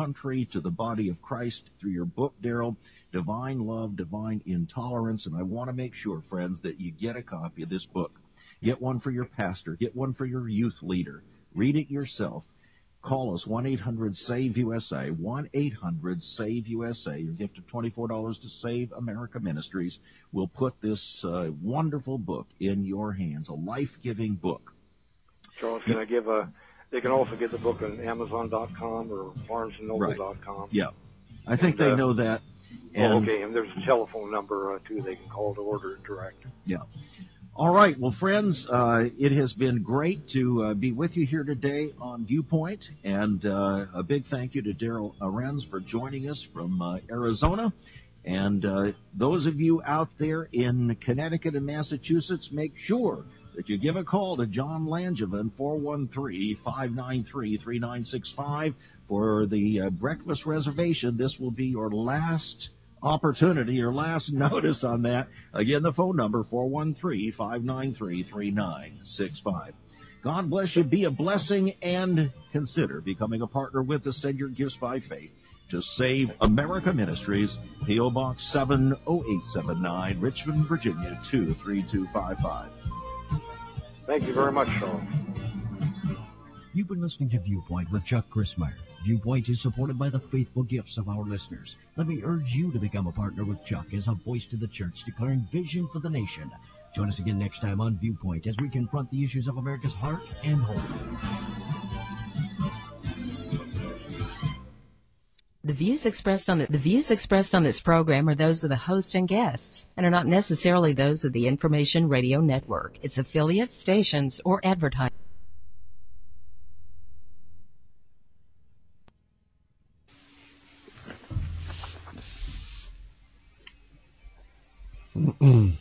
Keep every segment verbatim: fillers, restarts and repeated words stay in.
country, to the body of Christ through your book, Daryl, Divine Love, Divine Intolerance. And I want to make sure, friends, that you get a copy of this book. Get one for your pastor. Get one for your youth leader. Read it yourself. Call us, one eight hundred save U S A, one eight hundred save U S A. Your gift of twenty-four dollars to Save America Ministries will put this uh, wonderful book in your hands, a life-giving book. Charles, can I give a, they can also get the book on Amazon dot com or Barnes and Noble dot com. Right. Yeah, I think and, they uh, know that. And, oh, okay, and there's a telephone number, uh, too, they can call to order it direct. Yeah. All right, well, friends, uh, it has been great to uh, be with you here today on Viewpoint, and uh, a big thank you to Daryl Arends for joining us from uh, Arizona. And uh, those of you out there in Connecticut and Massachusetts, make sure that you give a call to John Langevin, four one three, five nine three, three nine six five, for the uh, breakfast reservation. This will be your last opportunity, your last notice on that. Again, the phone number, four one three, five nine three, three nine six five. God bless you. Be a blessing, and consider becoming a partner with us. Send your gifts by faith to Save America Ministries, P O. Box seven oh eight seven nine, Richmond, Virginia, two three two five five. Thank you very much, Charles. You've been listening to Viewpoint with Chuck Crismier. Viewpoint is supported by the faithful gifts of our listeners. Let me urge you to become a partner with Chuck as a voice to the church declaring vision for the nation. Join us again next time on Viewpoint as we confront the issues of America's heart and home. The views expressed on the, the views expressed on this program are those of the host and guests and are not necessarily those of the Information Radio Network, its affiliates, stations, or advertisers. Mm-mm.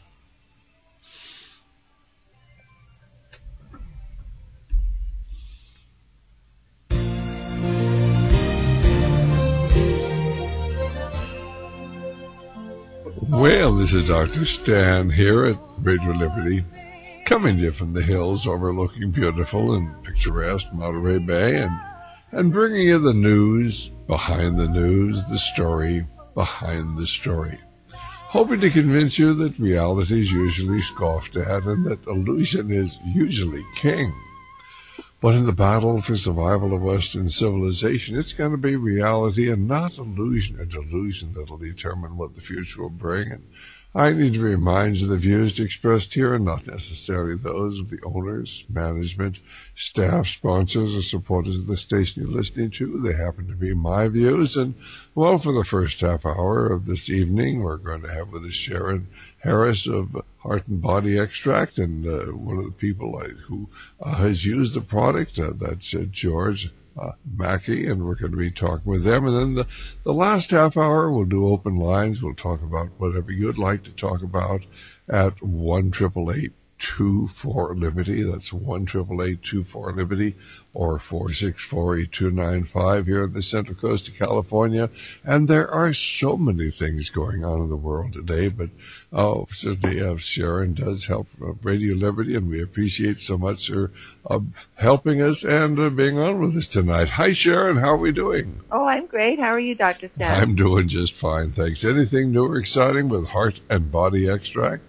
Well, this is Doctor Stan here at Radio Liberty, coming to you from the hills overlooking beautiful and picturesque Monterey Bay, and, and bringing you the news behind the news, the story behind the story. Hoping to convince you that reality is usually scoffed at and that illusion is usually king. But in the battle for survival of Western civilization, it's going to be reality and not illusion or delusion that will determine what the future will bring. And I need to remind you the views expressed here are not necessarily those of the owners, management, staff, sponsors, or supporters of the station you're listening to. They happen to be my views. And, well, for the first half hour of this evening, we're going to have with us Sharon Harris of Heart and Body Extract, and uh, one of the people uh, who uh, has used the product, uh, that's uh, George uh, Mackey, and we're going to be talking with them. And then the, the last half hour, we'll do open lines. We'll talk about whatever you'd like to talk about at one eight eight eight, two four, Liberty. That's one eight eight eight, two four, Liberty, or four six four, eight two nine five here in the Central Coast of California. And there are so many things going on in the world today, but oh, certainly uh, Sharon does help uh, Radio Liberty, and we appreciate so much her uh, helping us and uh, being on with us tonight. Hi, Sharon. How are we doing? Oh, I'm great. How are you, Doctor Stan? I'm doing just fine, thanks. Anything new or exciting with Heart and Body Extract?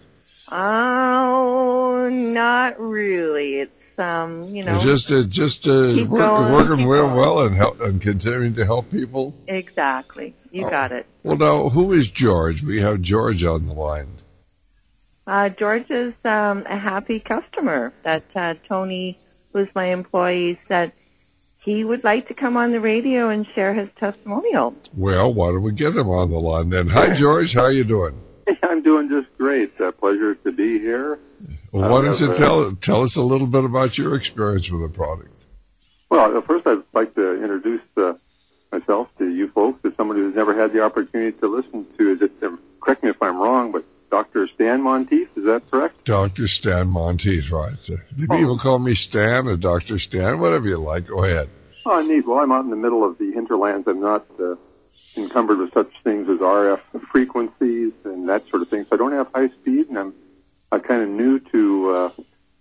Oh, not really. It's, um, you know. Just uh, just uh, work, going, working real going. well and, help, and continuing to help people? Exactly. You oh. got it. Well, now, who is George? We have George on the line. Uh, George is um, a happy customer that uh, Tony, who's my employee, said he would like to come on the radio and share his testimonial. Well, why don't we get him on the line then? Hi, George. How are you doing? I'm doing just great. Uh, pleasure to be here. Well, why don't you tell, tell us a little bit about your experience with the product? Well, first I'd like to introduce uh, myself to you folks as somebody who's never had the opportunity to listen to, is it, uh, correct me if I'm wrong, but Doctor Stan Monteith, is that correct? Doctor Stan Monteith, right. Uh, the oh. people call me Stan or Doctor Stan, whatever you like. Go ahead. Oh, neat. Well, I'm out in the middle of the hinterlands. I'm not uh, encumbered with such things as R F frequencies and that sort of thing. So I don't have high speed, and I'm uh, kind of new to uh,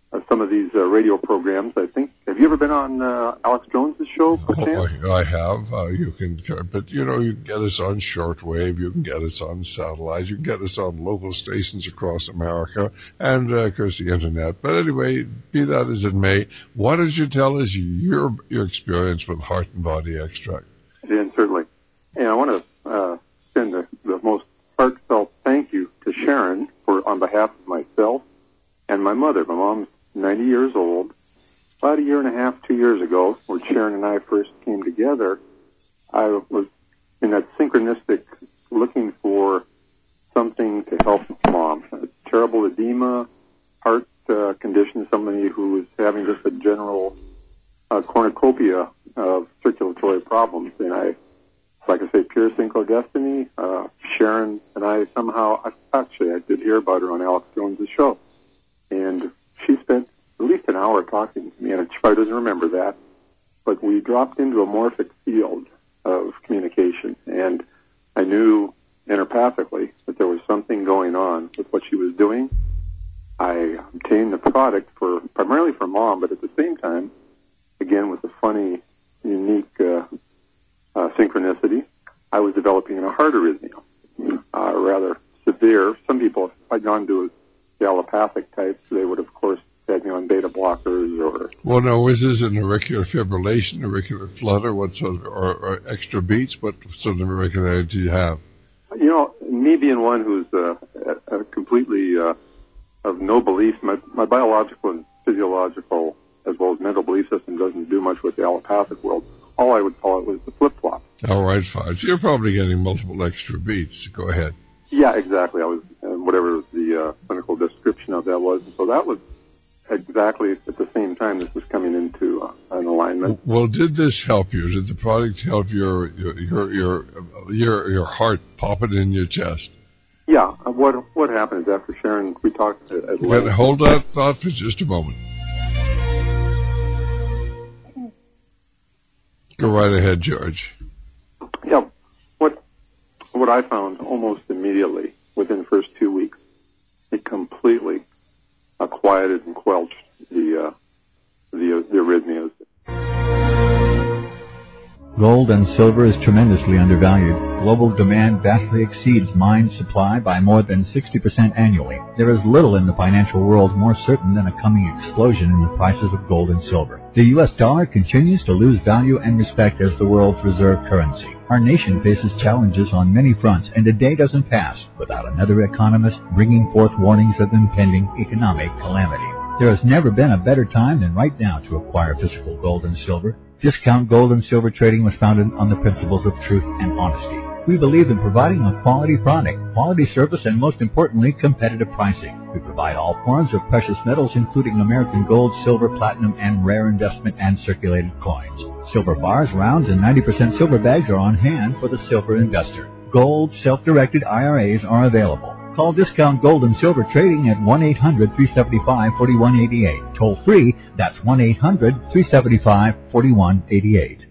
uh, some of these uh, radio programs. I think, have you ever been on uh, Alex Jones's show? Oh, I, I have. Uh, you can, but you know, you can get us on shortwave. You can get us on satellite. You can get us on local stations across America, and uh, of course the internet. But anyway, be that as it may, why don't you tell us your your experience with Heart and Body Extract? And certainly, and I want to uh, send the, the most heartfelt thank you to Sharon for on behalf of myself and my mother. My mom's ninety years old. About a year and a half, two years ago, when Sharon and I first came together, I was in that synchronistic looking for something to help Mom. A terrible edema, heart uh, condition, somebody who was having just a general uh, cornucopia of circulatory problems. And I, like I say, pure synchrodestiny. Uh, Sharon and I somehow, actually, I did hear about her on Alex Jones' show. And she spent at least an hour talking to me, and she probably doesn't remember that, but we dropped into a morphic field of communication, and I knew enteropathically that there was something going on with what she was doing. I obtained the product for primarily for Mom, but at the same time, again with a funny, unique uh, uh, synchronicity, I was developing a heart arrhythmia, uh, rather severe. Some people, if I'd gone to the allopathic type, they would, of course, had me on beta blockers or... Well, no, is this an auricular fibrillation, auricular flutter, what sort of, or, or extra beats? What sort of irregularity do you have? You know, me being one who's uh, a, a completely uh, of no belief, my, my biological and physiological as well as mental belief system doesn't do much with the allopathic world. All I would call it was the flip-flop. All right, fine. So you're probably getting multiple extra beats. Go ahead. Yeah, exactly. I was, uh, whatever the uh, clinical description of that was. So that was exactly at the same time this was coming into uh, an alignment. Well, did this help you? Did the product help your your your your your, your heart pop it in your chest? Yeah. What what happened is after Sharon, we talked at, at length. Hold that thought for just a moment. Go right ahead, George. Yeah. What what I found almost immediately within the first two weeks, it completely Uh, quieted and quelched the uh, the, uh, the arrhythmias. Gold and silver is tremendously undervalued. Global demand vastly exceeds mine supply by more than sixty percent annually. There is little in the financial world more certain than a coming explosion in the prices of gold and silver. The U S dollar continues to lose value and respect as the world's reserve currency. Our nation faces challenges on many fronts, and a day doesn't pass without another economist bringing forth warnings of impending economic calamity. There has never been a better time than right now to acquire physical gold and silver. Discount Gold and Silver Trading was founded on the principles of truth and honesty. We believe in providing a quality product, quality service, and most importantly, competitive pricing. We provide all forms of precious metals, including American gold, silver, platinum, and rare investment and circulated coins. Silver bars, rounds, and ninety percent silver bags are on hand for the silver investor. Gold, self-directed I R As are available. Call Discount Gold and Silver Trading at one eight hundred, three seven five, four one eight eight. Toll free, that's one eight hundred, three seven five, four one eight eight.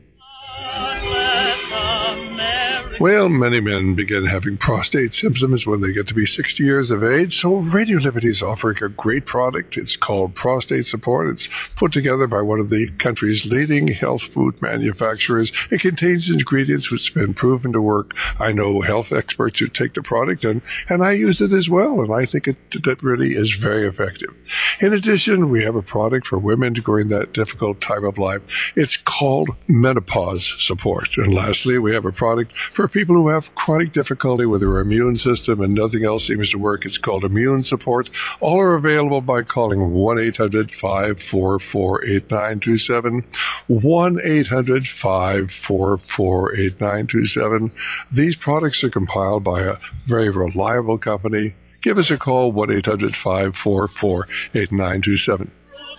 Well, many men begin having prostate symptoms when they get to be sixty years of age, so Radio Liberty is offering a great product. It's called Prostate Support. It's put together by one of the country's leading health food manufacturers. It contains ingredients which have been proven to work. I know health experts who take the product, and, and I use it as well, and I think it that really is very effective. In addition, we have a product for women during that difficult time of life. It's called Menopause Support. And lastly, we have a product for people who have chronic difficulty with their immune system and nothing else seems to work. It's called Immune Support. All are available by calling one eight hundred, five four four, eight nine two seven, one eight hundred, five four four, eight nine two seven. These products are compiled by a very reliable company. Give us a call, one eight hundred, five four four, eight nine two seven.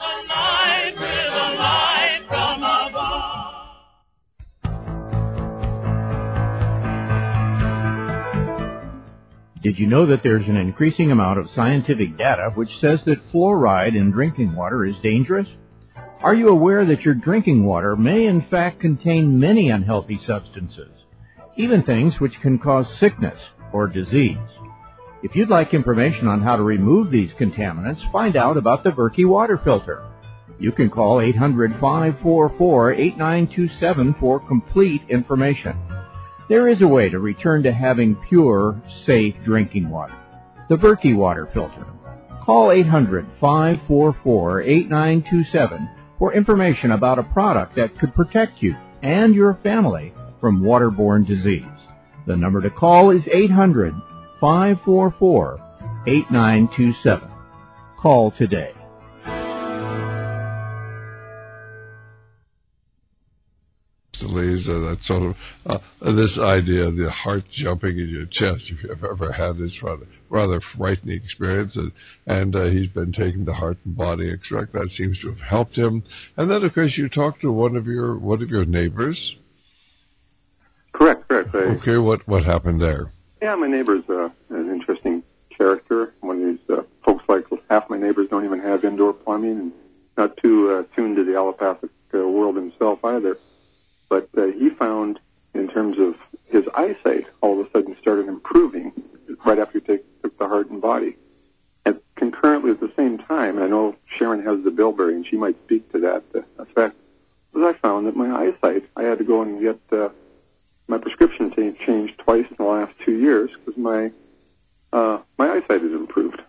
Did you know that there's an increasing amount of scientific data which says that fluoride in drinking water is dangerous? Are you aware that your drinking water may in fact contain many unhealthy substances, even things which can cause sickness or disease? If you'd like information on how to remove these contaminants, find out about the Berkey water filter. You can call eight hundred, five four four, eight nine two seven for complete information. There is a way to return to having pure, safe drinking water. The Berkey water filter. Call eight hundred, five four four, eight nine two seven for information about a product that could protect you and your family from waterborne disease. The number to call is eight hundred, five four four, eight nine two seven. Call today. Lisa, that sort of uh, this idea of the heart jumping in your chest, if you've ever had this rather rather frightening experience, and, and uh, he's been taking the heart and body extract. That seems to have helped him. And then, of course, you talked to one of your one of your neighbors. Correct, correct. I, okay, what what happened there? Yeah, my neighbor's uh, an interesting character. One of these uh, folks, like half my neighbors, don't even have indoor plumbing, and not too uh, tuned to the allopathic uh, world himself either. But uh, he found, in terms of his eyesight, all of a sudden started improving right after he take, took the heart and body. And concurrently at the same time, and I know Sharon has the bilberry, and she might speak to that uh, effect, was I found that my eyesight, I had to go and get uh, my prescription t- changed twice in the last two years because my uh, my eyesight has improved.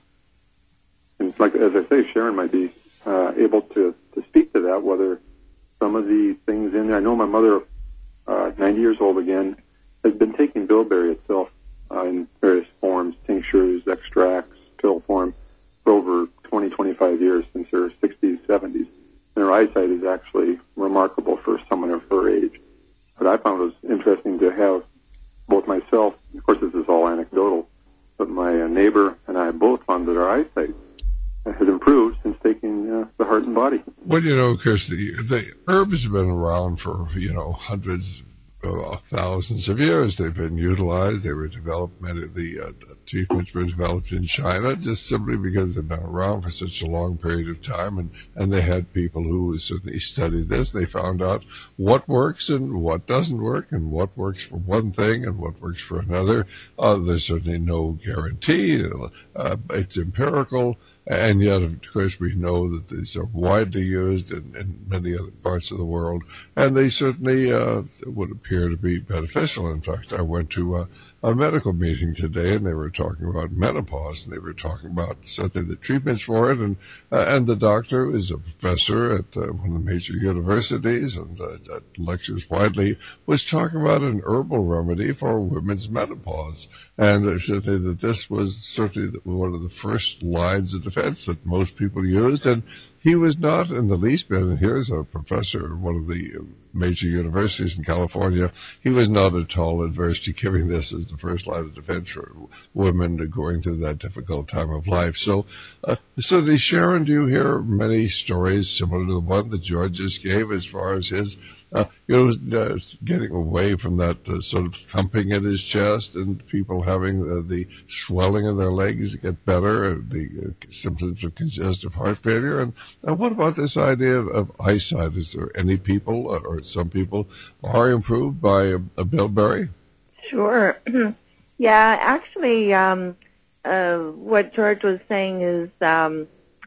And like as I say, Sharon might be uh, able to, to speak to that, whether some of the things in there. I know my mother, uh, ninety years old again, has been taking bilberry itself uh, in various forms, tinctures, extracts, pill form, for over twenty, twenty-five years since her sixties, seventies. And her eyesight is actually remarkable for someone of her age. But I found it was interesting to have both myself, of course this is all anecdotal, but my uh, neighbor and I both found that our eyesight has improved since taking uh, the heart and body. Well, you know, Chris, the, the herbs have been around for, you know, hundreds of thousands of years. They've been utilized. They were developed, many of the uh, treatments were developed in China just simply because they've been around for such a long period of time. And, and they had people who certainly studied this. They found out what works and what doesn't work and what works for one thing and what works for another. Uh, there's certainly no guarantee. Uh, it's empirical. And yet, of course, we know that these are widely used in, in many other parts of the world, and they certainly uh, would appear to be beneficial. In fact, I went to a, a medical meeting today, and they were talking about menopause, and they were talking about certainly the treatments for it, and uh, and the doctor is a professor at uh, one of the major universities and uh, lectures widely, was talking about an herbal remedy for women's menopause, and uh, certainly that this was certainly one of the first lines of defense that most people used, and he was not in the least bit, and here's a professor at one of the major universities in California, he was not at all adverse to giving this as the first line of defense for women going through that difficult time of life. So, uh, so Sharon, do you hear many stories similar to the one that George just gave as far as his Uh, you know, uh, getting away from that uh, sort of thumping in his chest and people having uh, the swelling of their legs get better, uh, the uh, symptoms of congestive heart failure? And uh, what about this idea of, of eyesight? Is there any people, uh, or some people, are improved by a, a bilberry? Sure. Yeah, actually, um, uh, what George was saying is um,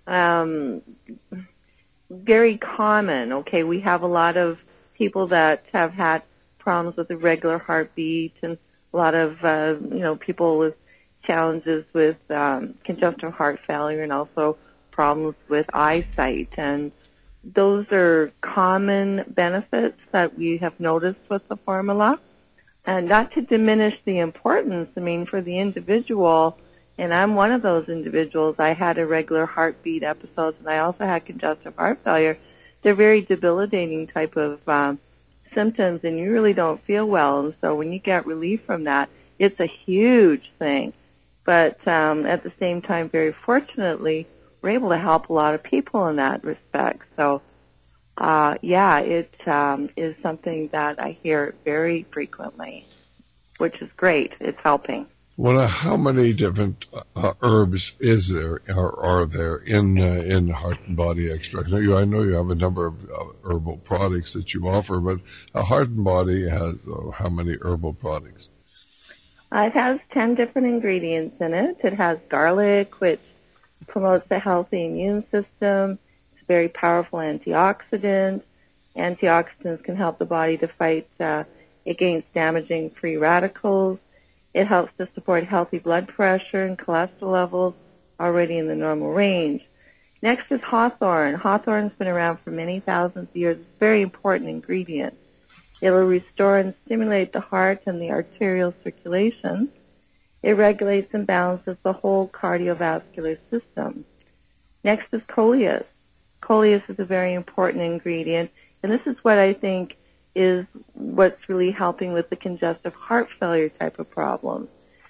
um, very common. Okay, we have a lot of people that have had problems with irregular heartbeat, and a lot of uh, you know people with challenges with um, congestive heart failure, and also problems with eyesight. And those are common benefits that we have noticed with the formula. And not to diminish the importance, I mean, for the individual, and I'm one of those individuals. I had irregular heartbeat episodes, and I also had congestive heart failure. They're very debilitating type of um, symptoms, and you really don't feel well. And so when you get relief from that, it's a huge thing. But um, at the same time, very fortunately, we're able to help a lot of people in that respect. So, uh, yeah, it um, is something that I hear very frequently, which is great. It's helping. Well, how many different uh, herbs is there, or are there in uh, in heart and body extract? Now, you, I know you have a number of uh, herbal products that you offer, but uh, heart and body has uh, how many herbal products? Uh, it has ten different ingredients in it. It has garlic, which promotes a healthy immune system. It's a very powerful antioxidant. Antioxidants can help the body to fight uh, against damaging free radicals. It helps to support healthy blood pressure and cholesterol levels already in the normal range. Next is hawthorn. Hawthorn's been around for many thousands of years. It's a very important ingredient. It will restore and stimulate the heart and the arterial circulation. It regulates and balances the whole cardiovascular system. Next is coleus. Coleus is a very important ingredient, and this is what I think is what's really helping with the congestive heart failure type of problems.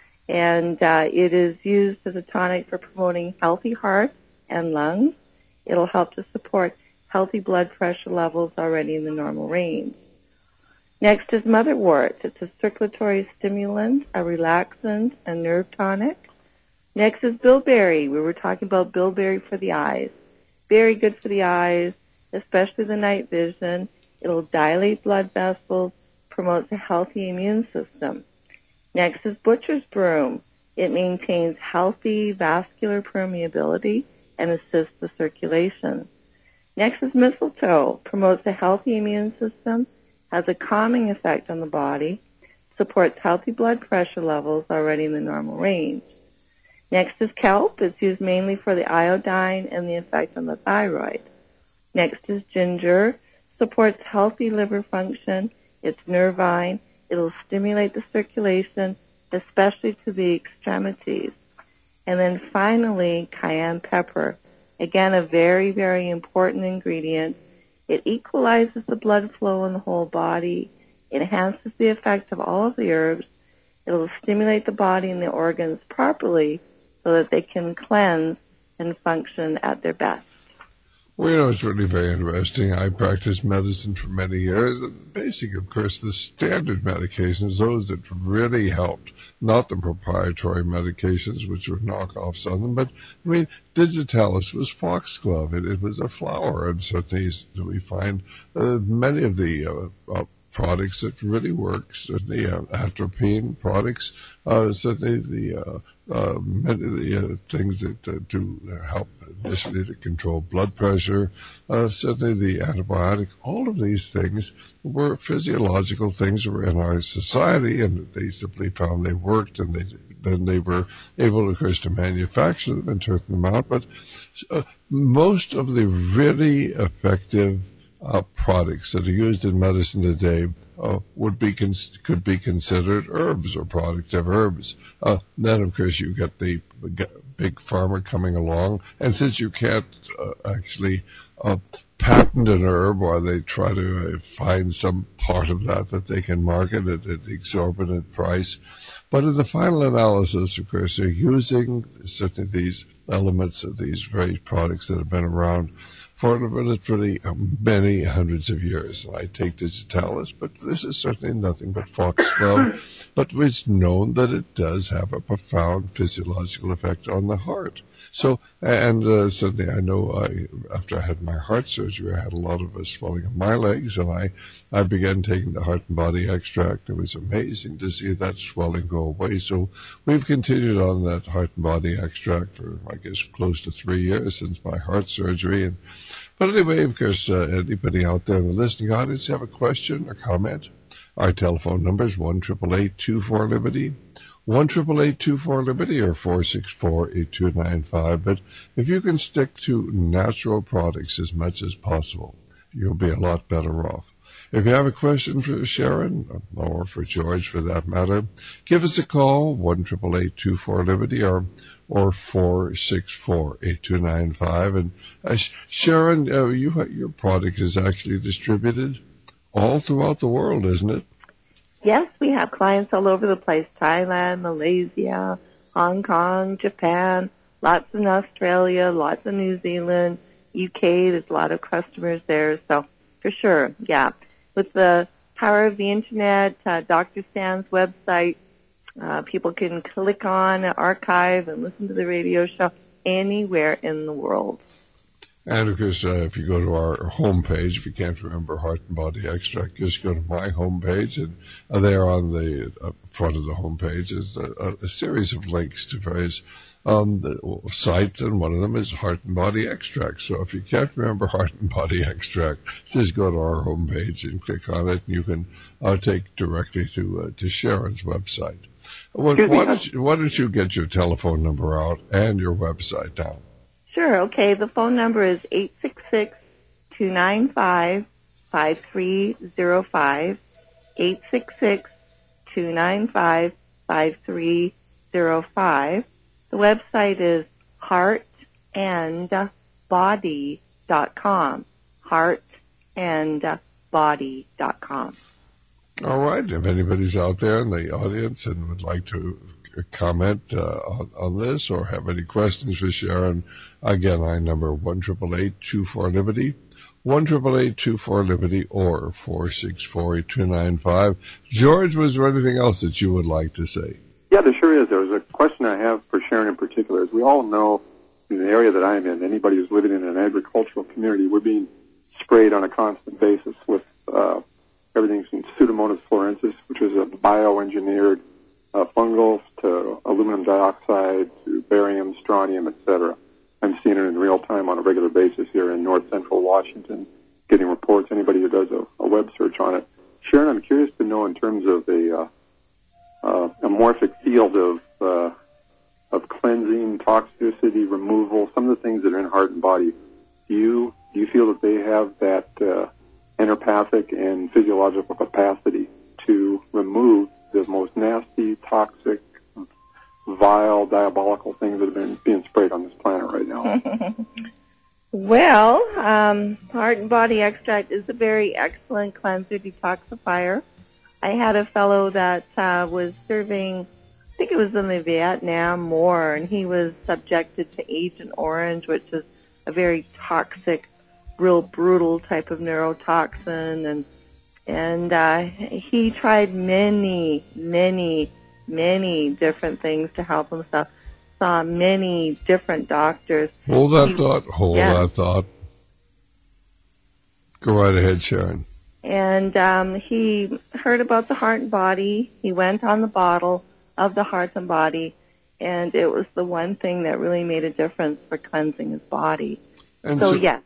And uh, it is used as a tonic for promoting healthy heart and lungs. It'll help to support healthy blood pressure levels already in the normal range. Next is motherwort. It's a circulatory stimulant, a relaxant, a nerve tonic. Next is bilberry. We were talking about bilberry for the eyes. Very good for the eyes, especially the night vision. It'll dilate blood vessels, promotes a healthy immune system. Next is butcher's broom. It maintains healthy vascular permeability and assists the circulation. Next is mistletoe. Promotes a healthy immune system, has a calming effect on the body, supports healthy blood pressure levels already in the normal range. Next is kelp. It's used mainly for the iodine and the effect on the thyroid. Next is ginger. Supports healthy liver function. It's nervine. It'll stimulate the circulation, especially to the extremities. And then finally, cayenne pepper. Again, a very, very important ingredient. It equalizes the blood flow in the whole body, enhances the effect of all of the herbs. It will stimulate the body and the organs properly so that they can cleanse and function at their best. Well, you know, it's really very interesting. I practiced medicine for many years. And basic, of course, the standard medications, those that really helped, not the proprietary medications, which were knockoffs on them. But, I mean, digitalis was foxglove. It, it was a flower. And certainly we find uh, many of the uh, uh, products that really work, certainly uh, atropine products, uh, certainly the uh, uh, many of the uh, things that uh, do help initially to control blood pressure, uh, certainly the antibiotic, all of these things were physiological things that were in our society, and they simply found they worked, and they then they were able, of course, to manufacture them and turn them out. But uh, most of the really effective Uh, products that are used in medicine today uh, would be cons- could be considered herbs or productive herbs. Uh, then, of course, you get the big pharma coming along, and since you can't uh, actually uh, patent an herb, or they try to uh, find some part of that that they can market at an exorbitant price. But in the final analysis, of course, they're using certainly these elements of these various products that have been around for literally many hundreds of years. I take digitalis, but this is certainly nothing but foxglove. But it's known that it does have a profound physiological effect on the heart. So, and uh, certainly I know I, after I had my heart surgery, I had a lot of a swelling of my legs, and I, I began taking the heart and body extract. It was amazing to see that swelling go away. So we've continued on that heart and body extract for, I guess, close to three years since my heart surgery. And But anyway, of course, uh, anybody out there in the listening audience have a question or comment, our telephone number is one eight eight eight, two four, LIBERTY, one eight eight eight, two four, LIBERTY, or four six four, eight two nine five. But if you can stick to natural products as much as possible, you'll be a lot better off. If you have a question for Sharon, or for George for that matter, give us a call, one eight eight eight, two four, LIBERTY, or or four six four, eight two nine five. And uh, Sharon, uh, you, your product is actually distributed all throughout the world, isn't it? Yes, we have clients all over the place, Thailand, Malaysia, Hong Kong, Japan, lots in Australia, lots in New Zealand, U K. There's a lot of customers there, so for sure, yeah. With the power of the Internet, uh, Doctor Stan's website, Uh, people can click on archive and listen to the radio show anywhere in the world. And, of course, uh, if you go to our homepage, if you can't remember Heart and Body Extract, just go to my homepage, and uh, there on the uh, front of the homepage is a, a series of links to various um, the sites, and one of them is Heart and Body Extract. So if you can't remember Heart and Body Extract, just go to our homepage and click on it, and you can uh, take directly to uh, to Sharon's website. Why, why, don't you, why don't you get your telephone number out and your website down? Sure, okay. The phone number is eight six six, two nine five, five three zero five, eight six six, two nine five, five three zero five. The website is heart and body dot com, heart and body dot com. All right. If anybody's out there in the audience and would like to comment uh, on, on this or have any questions for Sharon, again, I number one eight eight eight, two four, Liberty, one eight eight eight, two four, Liberty, or four six four, eight two nine five. George, was there anything else that you would like to say? Yeah, there sure is. There's a question I have for Sharon in particular. As we all know, in the area that I'm in, anybody who's living in an agricultural community, we're being sprayed on a constant basis with uh, everything from Pseudomonas florensis, which is a bioengineered uh, fungal, to aluminum dioxide, to barium, strontium, et cetera. I'm seeing it in real time on a regular basis here in north central Washington, getting reports, anybody who does a, a web search on it. Sharon, I'm curious to know in terms of a uh, uh, amorphic field of uh, of cleansing, toxicity, removal, some of the things that are in Heart and Body, do you, do you feel that they have that uh, enteropathic and physiological capacity to remove the most nasty, toxic, vile, diabolical things that have been being sprayed on this planet right now? Well, um, Heart and Body Extract is a very excellent cleanser detoxifier. I had a fellow that uh, was serving, I think it was in the Vietnam War, and he was subjected to Agent Orange, which is a very toxic, real brutal type of neurotoxin, and and uh, he tried many, many, many different things to help himself. Saw many different doctors. Hold that he, thought. Hold yeah. that thought. Go right ahead, Sharon. And um, he heard about the Heart and Body. He went on the bottle of the Heart and Body, and it was the one thing that really made a difference for cleansing his body. And so, so yes.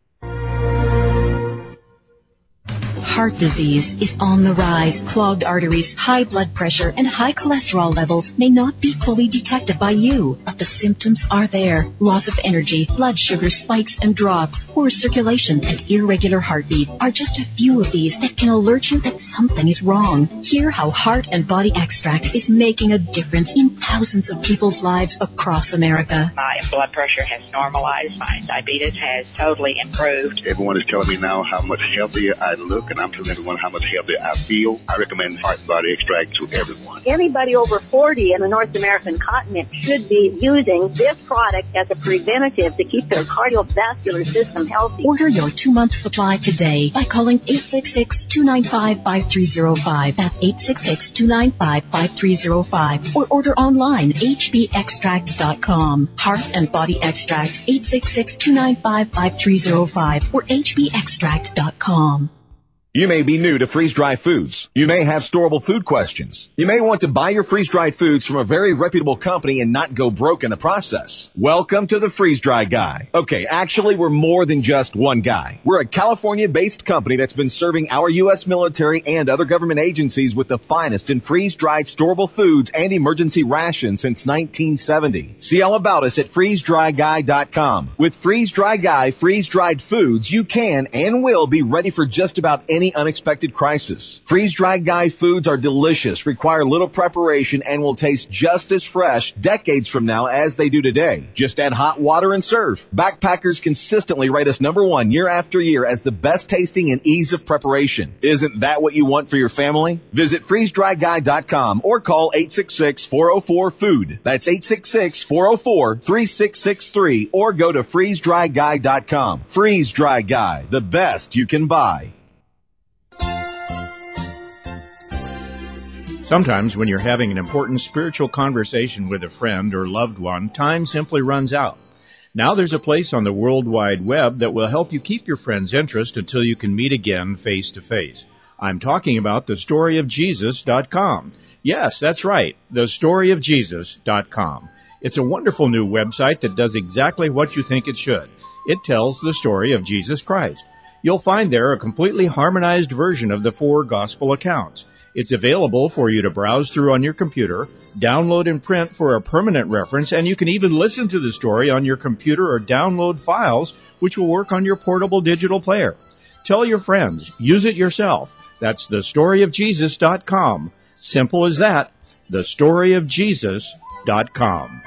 Heart disease is on the rise. Clogged arteries, high blood pressure, and high cholesterol levels may not be fully detected by you, but the symptoms are there. Loss of energy, blood sugar spikes and drops, poor circulation, and irregular heartbeat are just a few of these that can alert you that something is wrong. Hear how Heart and Body Extract is making a difference in thousands of people's lives across America. My blood pressure has normalized. My diabetes has totally improved. Everyone is telling me now how much healthier I look, and I'm telling everyone how much healthier I feel. I recommend Heart and Body Extract to everyone. Anybody over forty in the North American continent should be using this product as a preventative to keep their cardiovascular system healthy. Order your two-month supply today by calling eight six six, two nine five, five three zero five. That's eight six six, two nine five, five three zero five. Or order online, h b extract dot com. Heart and Body Extract, eight six six, two nine five, five three zero five or h b extract dot com. You may be new to freeze-dried foods. You may have storable food questions. You may want to buy your freeze-dried foods from a very reputable company and not go broke in the process. Welcome to the Freeze-Dry Guy. Okay, actually, we're more than just one guy. We're a California-based company that's been serving our U S military and other government agencies with the finest in freeze-dried storable foods and emergency rations since nineteen seventy. See all about us at freeze dry guy dot com. With Freeze-Dry Guy freeze-dried foods, you can and will be ready for just about any unexpected crisis. Freeze-dried Guy foods are delicious, require little preparation, and will taste just as fresh decades from now as they do today. Just add hot water and serve. Backpackers consistently rate us number one year after year as the best tasting and ease of preparation. Isn't that what you want for your family? Visit freeze dry guy dot com or call eight six six, four oh four, food. That's eight six six, four oh four, three six six three or go to freeze dry guy dot com. Freeze-Dry Guy, the best you can buy. Sometimes when you're having an important spiritual conversation with a friend or loved one, time simply runs out. Now there's a place on the World Wide Web that will help you keep your friend's interest until you can meet again face to face. I'm talking about the story of jesus dot com. Yes, that's right, the story of jesus dot com. It's a wonderful new website that does exactly what you think it should. It tells the story of Jesus Christ. You'll find there a completely harmonized version of the four gospel accounts. It's available for you to browse through on your computer, download and print for a permanent reference, and you can even listen to the story on your computer or download files, which will work on your portable digital player. Tell your friends. Use it yourself. That's the story of jesus dot com. Simple as that. the story of jesus dot com.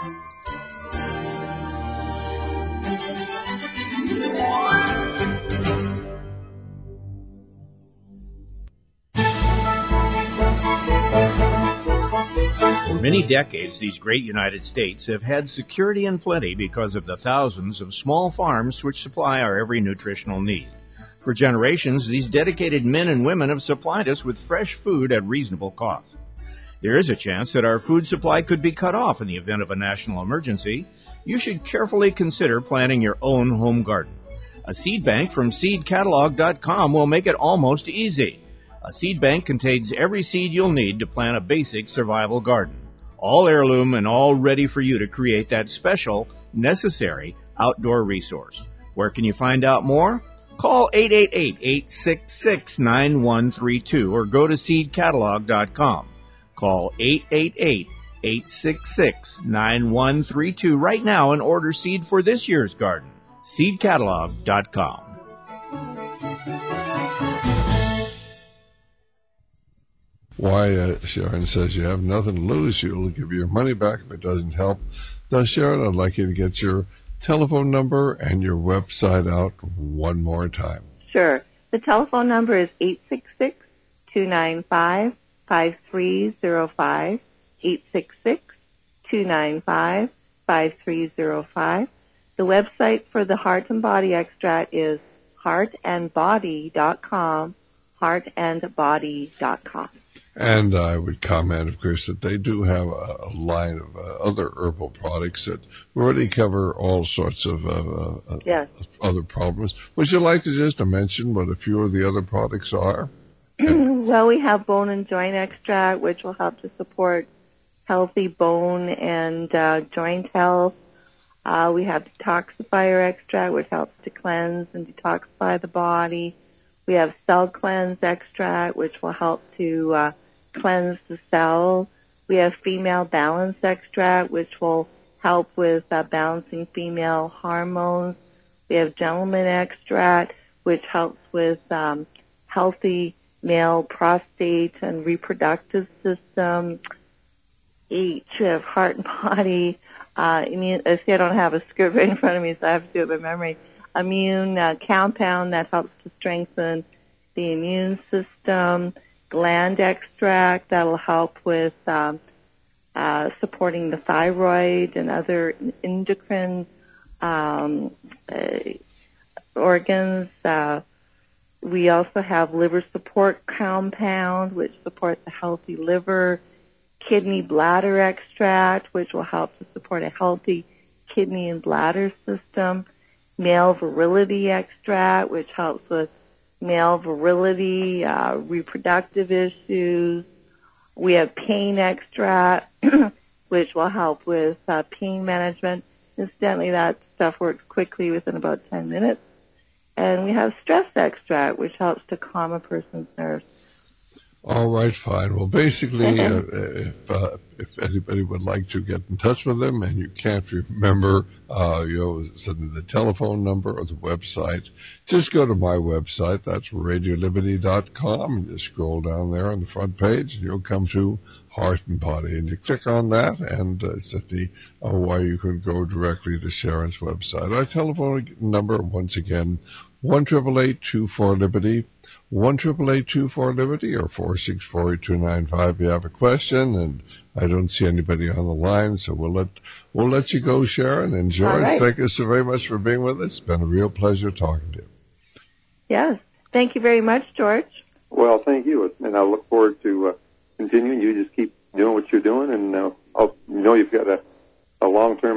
For many decades, these great United States have had security and plenty because of the thousands of small farms which supply our every nutritional need. For generations, these dedicated men and women have supplied us with fresh food at reasonable cost. There is a chance that our food supply could be cut off in the event of a national emergency. You should carefully consider planting your own home garden. A seed bank from seed catalog dot com will make it almost easy. A seed bank contains every seed you'll need to plant a basic survival garden. All heirloom and all ready for you to create that special, necessary outdoor resource. Where can you find out more? Call eight eight eight, eight six six, nine one three two or go to seed catalog dot com. Call eight eight eight, eight six six, nine one three two right now and order seed for this year's garden. seed catalog dot com. Why, uh, Sharon says you have nothing to lose. She'll give you your money back if it doesn't help. Now, Sharon, I'd like you to get your telephone number and your website out one more time. Sure. The telephone number is eight six six, two nine five, five three zero five, eight six six, two nine five, five three zero five. The website for the Heart and Body Extract is heart and body dot com, heart and body dot com. And I would comment, of course, that they do have a, a line of uh, other herbal products that really cover all sorts of uh, uh, yes. other problems. Would you like to just mention what a few of the other products are? Well, we have bone and joint extract, which will help to support healthy bone and uh, joint health. Uh, we have detoxifier extract, which helps to cleanse and detoxify the body. We have cell cleanse extract, which will help to uh, cleanse the cells. We have female balance extract, which will help with uh, balancing female hormones. We have gentleman extract, which helps with um, healthy male prostate and reproductive system. H, we have heart and body. Uh, immune, I see I don't have a script right in front of me, so I have to do it by memory. Immune uh, compound that helps to strengthen the immune system. Gland extract that will help with um, uh, supporting the thyroid and other endocrine um, uh, organs. Uh, we also have liver support compound, which supports a healthy liver. Kidney bladder extract, which will help to support a healthy kidney and bladder system. Male virility extract, which helps with male virility, uh, reproductive issues. We have pain extract, which will help with uh, pain management. Incidentally, that stuff works quickly within about ten minutes. And we have stress extract, which helps to calm a person's nerves. All right, fine. Well, basically, uh, if uh, if anybody would like to get in touch with them and you can't remember, uh, you know, send the telephone number or the website, just go to my website. That's radio liberty dot com, and just scroll down there on the front page, and you'll come to Heart and Body, and you click on that, and uh, it's at the uh, why you can go directly to Sharon's website. Our telephone number, once again, one triple eight two four liberty. one triple eight two four liberty or four six four two nine five if you have a question, and I don't see anybody on the line, so we'll let we'll let you go, Sharon. And George, right. Thank you so very much for being with us. It's been a real pleasure talking to you. Yes. Thank you very much, George. Well, thank you, and I look forward to uh, continuing. You just keep doing what you're doing, and uh, I'll know you've got a, a long-term adherent, right?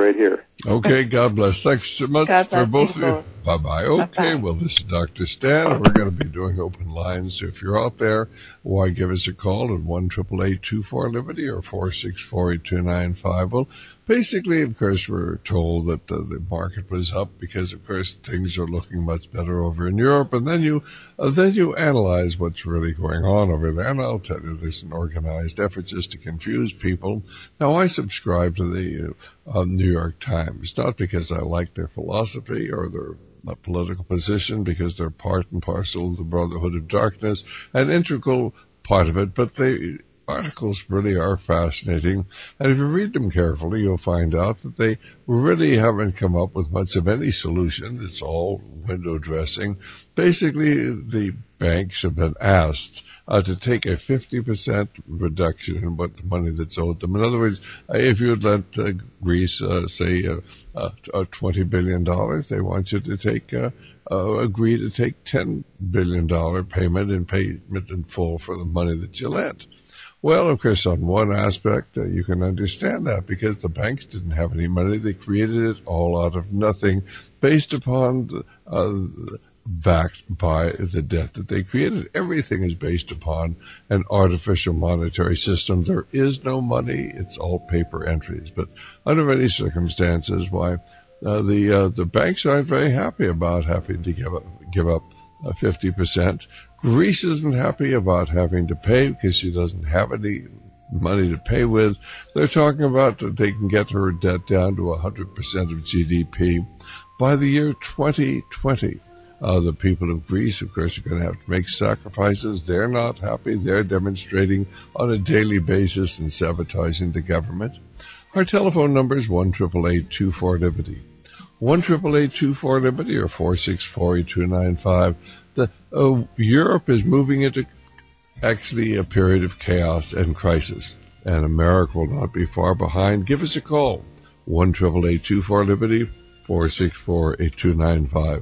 right here. Okay, God bless. Thanks so much God for bless both you of you. both. Bye-bye. Okay, Bye-bye. well, this is Doctor Stan. We're going to be doing open lines. So if you're out there, why give us a call at one eight eight eight, two four, Liberty or four six four, eight two nine five. Well, basically, of course, we're told that uh, the market was up because, of course, things are looking much better over in Europe. And then you uh, then you analyze what's really going on over there. And I'll tell you, there's an organized effort just to confuse people. Now, I subscribe to the uh, New York Times, not because I like their philosophy or their uh, political position, because they're part and parcel of the Brotherhood of Darkness, an integral part of it, but they articles really are fascinating, and if you read them carefully, you'll find out that they really haven't come up with much of any solution. It's all window dressing. Basically, the banks have been asked uh, to take a fifty percent reduction in what the money that's owed them. In other words, uh, if you had lent uh, Greece, uh, say, uh, uh, twenty billion dollars, they want you to take uh, uh, agree to take ten billion dollars payment in payment in full for the money that you lent. Well, of course, on one aspect, uh, you can understand that because the banks didn't have any money. They created it all out of nothing based upon, the, uh, backed by the debt that they created. Everything is based upon an artificial monetary system. There is no money. It's all paper entries. But under any circumstances, why, uh, the, uh, the banks aren't very happy about having to give up, give up uh, fifty percent. Greece isn't happy about having to pay because she doesn't have any money to pay with. They're talking about that they can get her debt down to one hundred percent of G D P by the year twenty twenty. Uh, the people of Greece, of course, are going to have to make sacrifices. They're not happy. They're demonstrating on a daily basis and sabotaging the government. Our telephone number is one eight eight eight, two four, Liberty. one eight eight eight, two four, Liberty or four six four, eight two nine five. The, uh, Europe is moving into actually a period of chaos and crisis, and America will not be far behind. Give us a call, one eight eight eight, two four, Liberty, four six four, eight two nine five.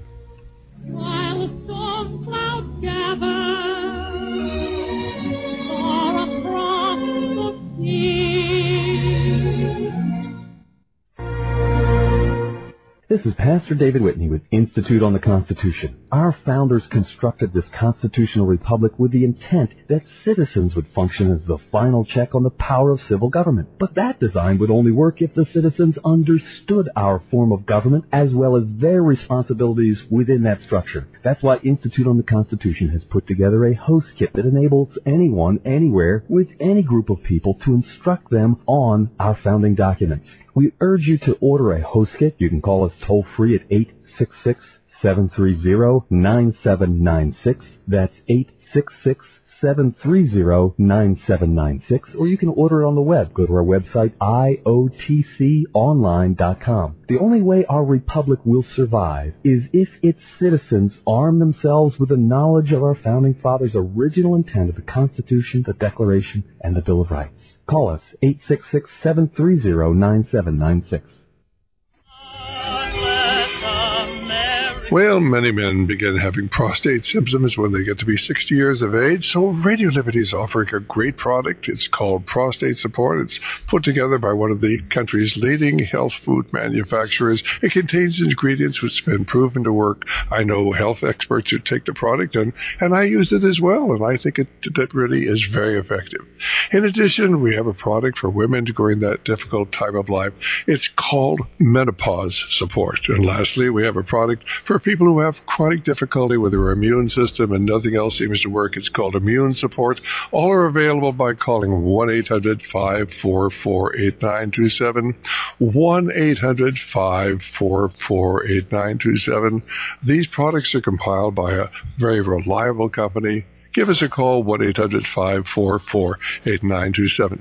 While the storm clouds gather far across the sea. This is Pastor David Whitney with Institute on the Constitution. Our founders constructed this constitutional republic with the intent that citizens would function as the final check on the power of civil government. But that design would only work if the citizens understood our form of government as well as their responsibilities within that structure. That's why Institute on the Constitution has put together a host kit that enables anyone, anywhere, with any group of people to instruct them on our founding documents. We urge you to order a host kit. You can call us toll-free at eight six six, seven three zero, nine seven nine six. That's eight six six, seven three zero, nine seven nine six. Or you can order it on the web. Go to our website, I O T C online dot com. The only way our republic will survive is if its citizens arm themselves with the knowledge of our founding fathers' original intent of the Constitution, the Declaration, and the Bill of Rights. Call us, eight six six, seven three zero, nine seven nine six. Well, many men begin having prostate symptoms when they get to be sixty years of age, so Radio Liberty is offering a great product. It's called Prostate Support. It's put together by one of the country's leading health food manufacturers. It contains ingredients which have been proven to work. I know health experts who take the product, and, and I use it as well, and I think it that really is very effective. In addition, we have a product for women during that difficult time of life. It's called Menopause Support. And lastly, we have a product for people who have chronic difficulty with their immune system and nothing else seems to work. It's called Immune Support. All are available by calling one eight hundred, five four four, eight nine two seven, one eight hundred, five four four, eight nine two seven. These products are compiled by a very reliable company. Give us a call, one eight hundred, five four four, eight nine two seven.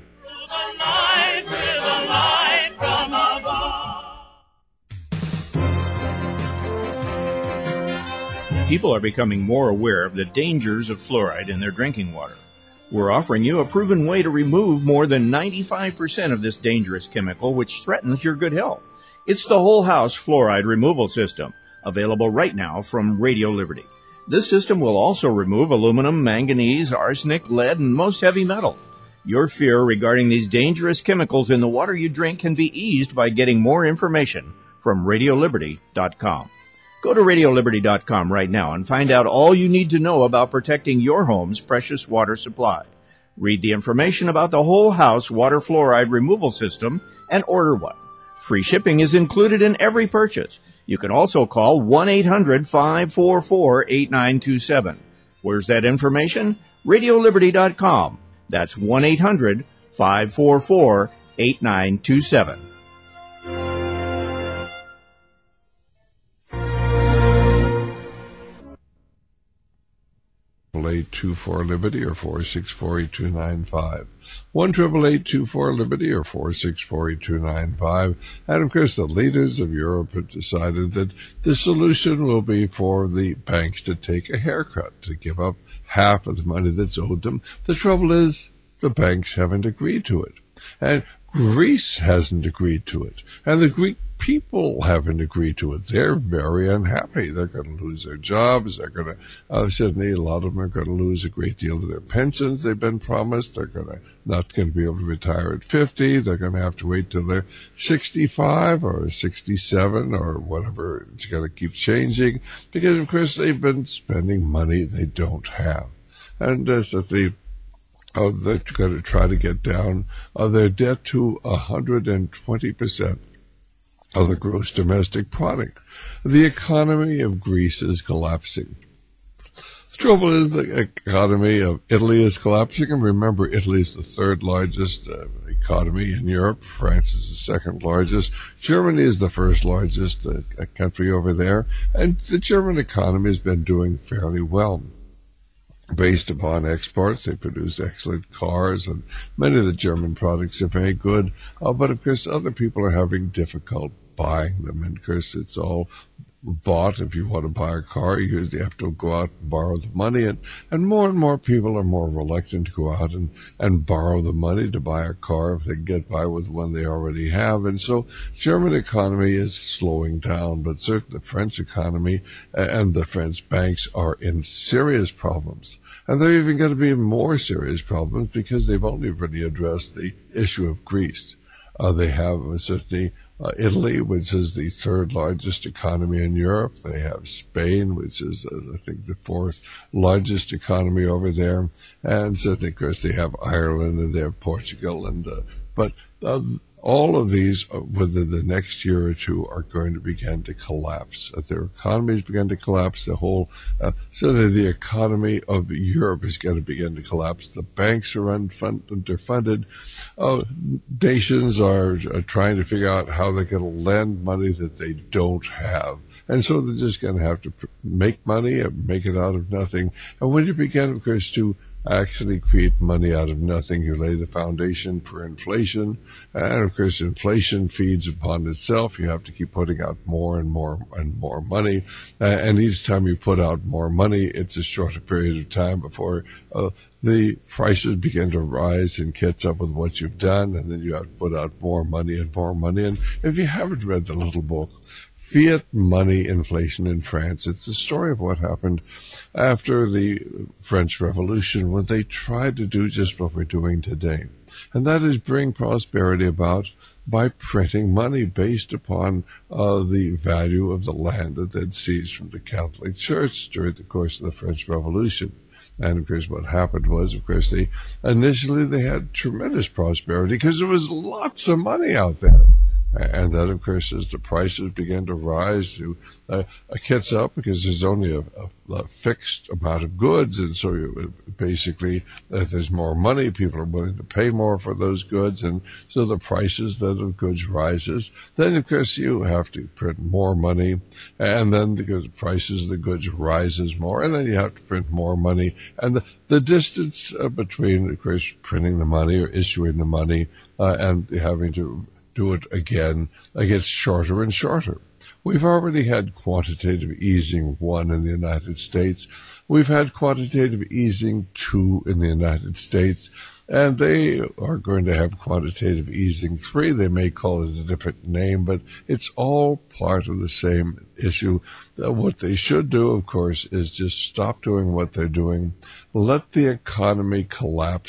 People are becoming more aware of the dangers of fluoride in their drinking water. We're offering you a proven way to remove more than ninety-five percent of this dangerous chemical which threatens your good health. It's the Whole House Fluoride Removal System, available right now from Radio Liberty. This system will also remove aluminum, manganese, arsenic, lead, and most heavy metals. Your fear regarding these dangerous chemicals in the water you drink can be eased by getting more information from radio liberty dot com. Go to radio liberty dot com right now and find out all you need to know about protecting your home's precious water supply. Read the information about the whole house water fluoride removal system and order one. Free shipping is included in every purchase. You can also call one eight hundred five four four eight nine two seven. Where's that information? radio liberty dot com. That's one eight hundred five four four eight nine two seven. eight two four Liberty or four six four eight two nine five. one triple eight two four Liberty or four six four eight two nine five. And of course the leaders of Europe have decided that the solution will be for the banks to take a haircut, to give up half of the money that's owed them. The trouble is the banks haven't agreed to it. And Greece hasn't agreed to it. And the Greek people haven't agreed to it. They're very unhappy. They're going to lose their jobs. They're going to, uh, certainly a lot of them are going to lose a great deal of their pensions they've been promised. They're going to, not going to be able to retire at fifty. They're going to have to wait till they're sixty-five or sixty-seven or whatever. It's going to keep changing because, of course, they've been spending money they don't have. And uh, so the Uh, they're going to try to get down uh, their debt to one hundred twenty percent of the gross domestic product. The economy of Greece is collapsing. The trouble is the economy of Italy is collapsing, and remember, Italy is the third largest uh, economy in Europe. France is the second largest. Germany is the first largest uh, country over there, and the German economy has been doing fairly well. Based upon exports, they produce excellent cars, and many of the German products are very good. Uh, but, of course, other people are having difficult buying them. And, of course, it's all bought. If you want to buy a car, you usually have to go out and borrow the money. And, and more and more people are more reluctant to go out and, and borrow the money to buy a car if they can get by with one they already have. And so German economy is slowing down, but certainly the French economy and the French banks are in serious problems. And they're even going to be in more serious problems because they've only really addressed the issue of Greece. Uh, they have uh, certainly uh, Italy, which is the third largest economy in Europe. They have Spain, which is, uh, I think, the fourth largest economy over there. And certainly, of course, they have Ireland and they have Portugal. And uh, but uh, all of these, uh, within the next year or two, are going to begin to collapse. As their economies begin to collapse, the whole, uh, certainly the economy of Europe is going to begin to collapse. The banks are unfund- underfunded. Uh, nations are, are trying to figure out how they're going to lend money that they don't have. And so they're just going to have to pr- make money and make it out of nothing. And when you begin, of course, to actually create money out of nothing, you lay the foundation for inflation. And, of course, inflation feeds upon itself. You have to keep putting out more and more and more money. Uh, and each time you put out more money, it's a shorter period of time before uh, the prices begin to rise and catch up with what you've done. And then you have to put out more money and more money. And if you haven't read the little book, Fiat Money Inflation in France, it's the story of what happened after the French Revolution when they tried to do just what we're doing today. And that is bring prosperity about by printing money based upon uh, the value of the land that they'd seized from the Catholic Church during the course of the French Revolution. And, of course, what happened was, of course, they initially they had tremendous prosperity because there was lots of money out there. And then, of course, as the prices began to rise, to uh, catch up because there's only a, a, a fixed amount of goods, and so you, basically, if there's more money, people are willing to pay more for those goods, and so the prices then of goods rises. Then, of course, you have to print more money, and then the prices of the goods rises more, and then you have to print more money, and the, the distance uh, between, of course, printing the money or issuing the money uh, and having to do it again, it gets shorter and shorter. We've already had quantitative easing one in the United States. We've had quantitative easing two in the United States, and they are going to have quantitative easing three. They may call it a different name, but it's all part of the same issue. Uh, what they should do, of course, is just stop doing what they're doing, let the economy collapse,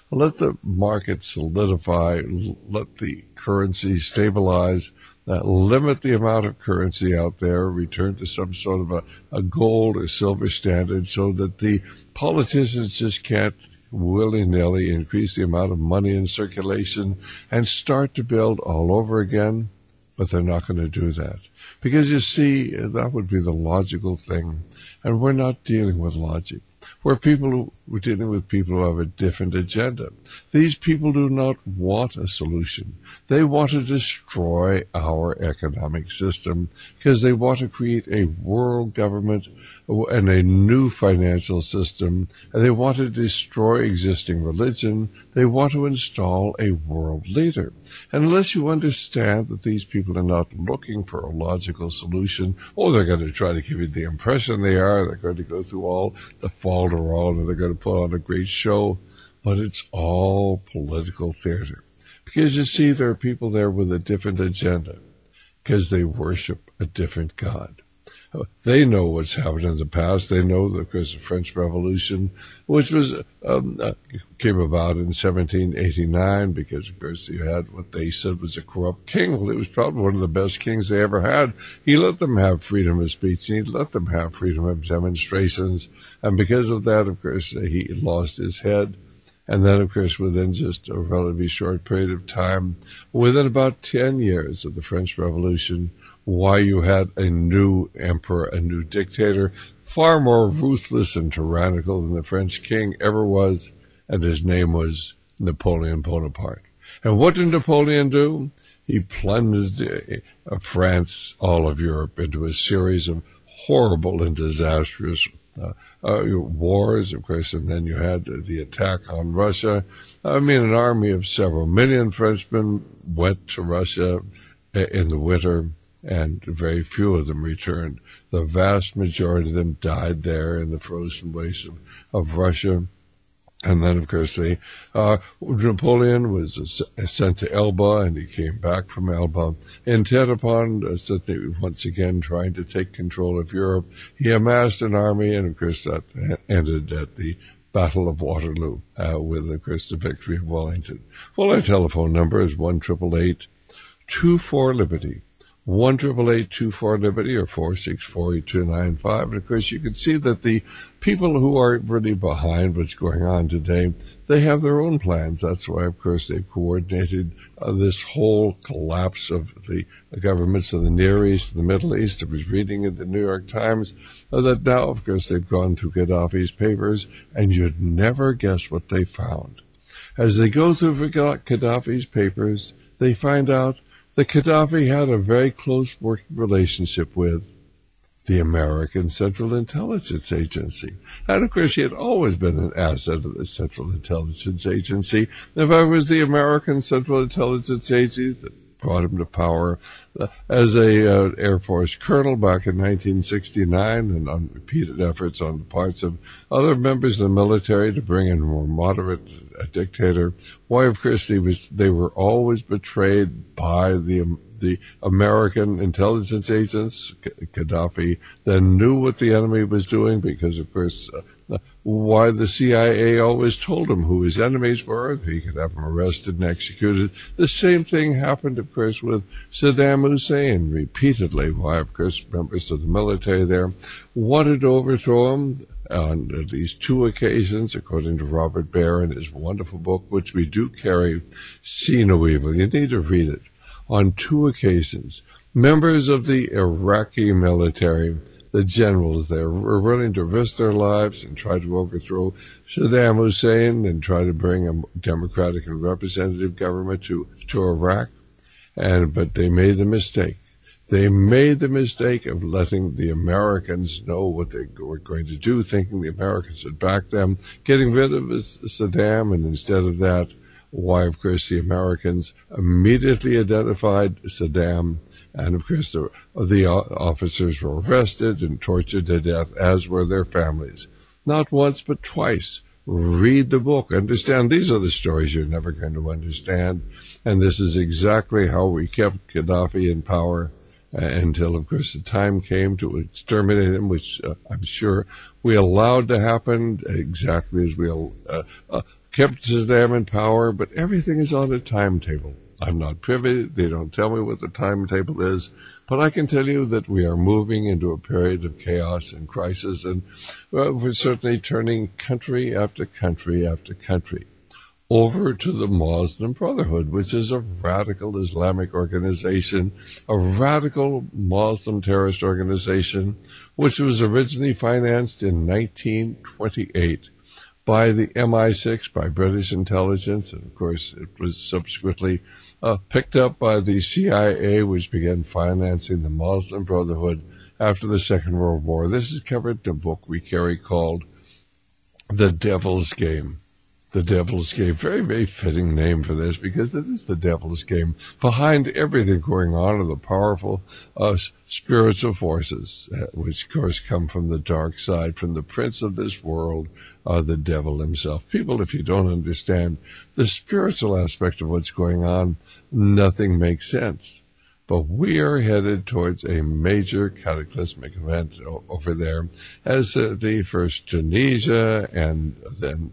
let the market solidify, let the currency stabilize, uh, limit the amount of currency out there, return to some sort of a, a gold or silver standard so that the politicians just can't willy-nilly increase the amount of money in circulation and start to build all over again. But they're not going to do that. Because, you see, that would be the logical thing. And we're not dealing with logic. We're people who, we're dealing with people who have a different agenda. These people do not want a solution. They want to destroy our economic system because they want to create a world government and a new financial system. And they want to destroy existing religion. They want to install a world leader. And unless you understand that these people are not looking for a logical solution, or they're going to try to give you the impression they are, they're going to go through all the falderall and they're going to put on a great show, but it's all political theater. Because, you see, there are people there with a different agenda because they worship a different God. They know what's happened in the past. They know that because the French Revolution, which was um, uh, came about in seventeen eighty-nine, because of course you had what they said was a corrupt king. Well, it was probably one of the best kings they ever had. He let them have freedom of speech, and he let them have freedom of demonstrations. And because of that, of course, he lost his head. And then, of course, within just a relatively short period of time, within about ten years of the French Revolution, why you had a new emperor, a new dictator, far more ruthless and tyrannical than the French king ever was, and his name was Napoleon Bonaparte. And what did Napoleon do? He plunged uh, France, all of Europe, into a series of horrible and disastrous uh, uh, wars, of course, and then you had the attack on Russia. I mean, an army of several million Frenchmen went to Russia in the winter, and very few of them returned. The vast majority of them died there in the frozen wastes of, of Russia. And then, of course, they, uh, Napoleon was sent to Elba, and he came back from Elba, intent upon uh, once again trying to take control of Europe. He amassed an army, and of course that ended at the Battle of Waterloo, uh, with, of course, the victory of Wellington. Well, our telephone number is one eight eight eight, two four, Liberty. one eight eight eight, two four, Liberty, or four six four, eight two nine five. And, of course, you can see that the people who are really behind what's going on today, they have their own plans. That's why, of course, they've coordinated uh, this whole collapse of the, the governments of the Near East and the Middle East. I was reading in the New York Times uh, that now, of course, they've gone to Gaddafi's papers, and you'd never guess what they found. As they go through Gaddafi's papers, they find out that Gaddafi had a very close working relationship with the American Central Intelligence Agency. And, of course, he had always been an asset of the Central Intelligence Agency. If I was the American Central Intelligence Agency that brought him to power uh, as a uh, Air Force colonel back in nineteen sixty-nine, and on repeated efforts on the parts of other members of the military to bring in a more moderate a dictator, why, of course, they, was, they were always betrayed by the the American intelligence agents. Gaddafi then knew what the enemy was doing because, of course, uh, why the C I A always told him who his enemies were. He could have them arrested and executed. The same thing happened, of course, with Saddam Hussein repeatedly. Why, of course, members of the military there wanted to overthrow him on at least two occasions, according to Robert Baer in his wonderful book, which we do carry, See No Evil. You need to read it. On two occasions, members of the Iraqi military, the generals there, were willing to risk their lives and try to overthrow Saddam Hussein and try to bring a democratic and representative government to, to Iraq. And, but they made the mistake. They made the mistake of letting the Americans know what they were going to do, thinking the Americans would back them, getting rid of Saddam, and instead of that, why, of course, the Americans immediately identified Saddam, and, of course, the, the officers were arrested and tortured to death, as were their families. Not once, but twice. Read the book. Understand, these are the stories you're never going to understand, and this is exactly how we kept Gaddafi in power uh, until, of course, the time came to exterminate him, which uh, I'm sure we allowed to happen exactly as we uh, uh, kept Saddam in power, but everything is on a timetable. I'm not privy. They don't tell me what the timetable is, but I can tell you that we are moving into a period of chaos and crisis, and well, we're certainly turning country after country after country over to the Muslim Brotherhood, which is a radical Islamic organization, a radical Muslim terrorist organization, which was originally financed in nineteen twenty-eight by the M I six, by British intelligence, and of course it was subsequently uh, picked up by the C I A, which began financing the Muslim Brotherhood after the Second World War. This is covered in a book we carry called The Devil's Game. The Devil's Game. Very, very fitting name for this, because it is the Devil's Game. Behind everything going on are the powerful uh, spiritual forces, uh, which of course come from the dark side, from the prince of this world, uh, the devil himself. People, if you don't understand the spiritual aspect of what's going on, nothing makes sense. But we are headed towards a major cataclysmic event o- over there, as uh, the first Tunisia and then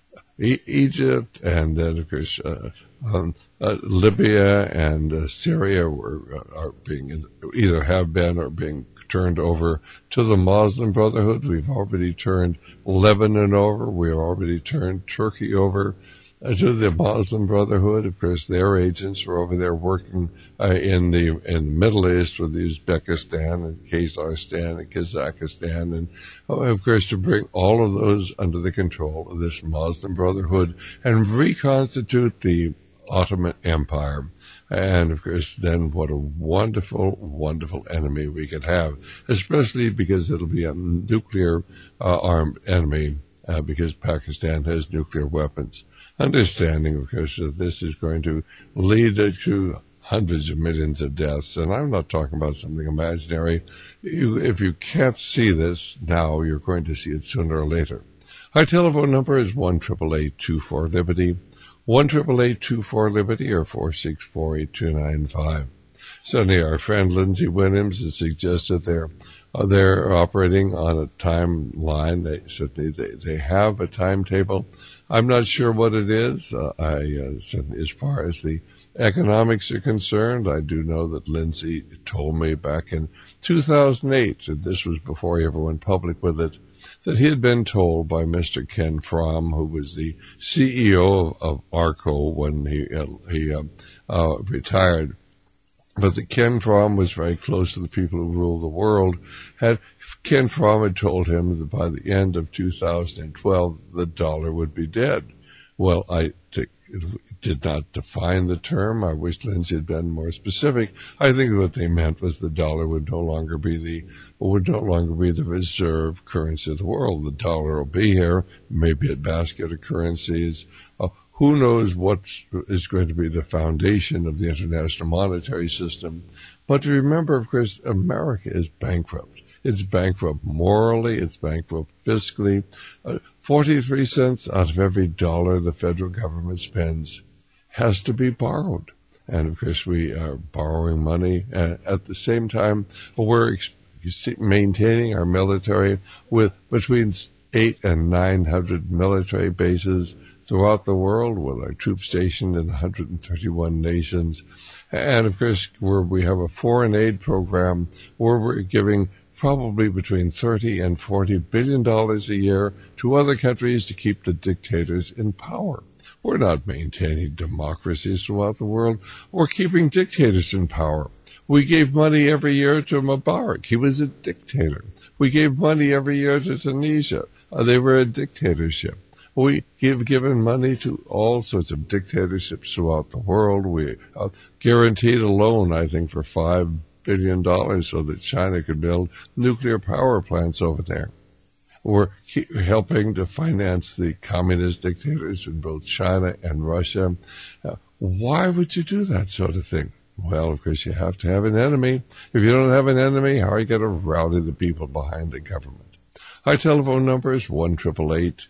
E- Egypt, and then, of course, uh, um, uh, Libya and uh, Syria were, uh, are being, either have been or being turned over to the Muslim Brotherhood. We've already turned Lebanon over. We've already turned Turkey over uh, to the Muslim Brotherhood. Of course, their agents were over there working uh, in the in the Middle East with Uzbekistan and Kazakhstan and Kazakhstan, and uh, of course to bring all of those under the control of this Muslim Brotherhood and reconstitute the Ottoman Empire. And of course, then what a wonderful, wonderful enemy we could have, especially because it'll be a nuclear uh, armed enemy, uh, because Pakistan has nuclear weapons. Understanding, of course, that this is going to lead to hundreds of millions of deaths, and I'm not talking about something imaginary. You, if you can't see this now, you're going to see it sooner or later. Our telephone number is one eight eight eight, two four, Liberty, one eight eight eight, two four, Liberty, or four six four, eight two nine five. Suddenly, our friend Lindsay Williams has suggested they're, uh, they're operating on a timeline. They certainly they, they have a timetable. I'm not sure what it is. Uh, I, uh, as far as the economics are concerned, I do know that Lindsay told me back in two thousand eight, and this was before he ever went public with it, that he had been told by Mister Ken Fromm, who was the C E O of, of ARCO when he uh, he uh, uh, retired, but that Ken Fromm was very close to the people who rule the world. Had Ken Fromm had told him that by the end of two thousand twelve, the dollar would be dead. Well, I t- did not define the term. I wish Lindsay had been more specific. I think what they meant was the dollar would no longer be the would no longer be the reserve currency of the world. The dollar will be here, maybe a basket of currencies. Uh, who knows what is going to be the foundation of the international monetary system? But remember, of course, America is bankrupt. It's bankrupt morally. It's bankrupt fiscally. Uh, forty-three cents out of every dollar the federal government spends has to be borrowed. And, of course, we are borrowing money. And at the same time, we're ex- maintaining our military with between eight and nine hundred military bases throughout the world, with our troops stationed in one hundred thirty-one nations. And, of course, where we have a foreign aid program where we're giving probably between thirty and forty billion dollars a year to other countries to keep the dictators in power. We're not maintaining democracies throughout the world. We're keeping dictators in power. We gave money every year to Mubarak. He was a dictator. We gave money every year to Tunisia. Uh, they were a dictatorship. We give given money to all sorts of dictatorships throughout the world. We uh, guaranteed a loan, I think, for five billion dollars so that China could build nuclear power plants over there. We're helping to finance the communist dictators in both China and Russia. Uh, why would you do that sort of thing? Well, of course, you have to have an enemy. If you don't have an enemy, how are you going to rally the people behind the government? Our telephone number is one eight eight eight,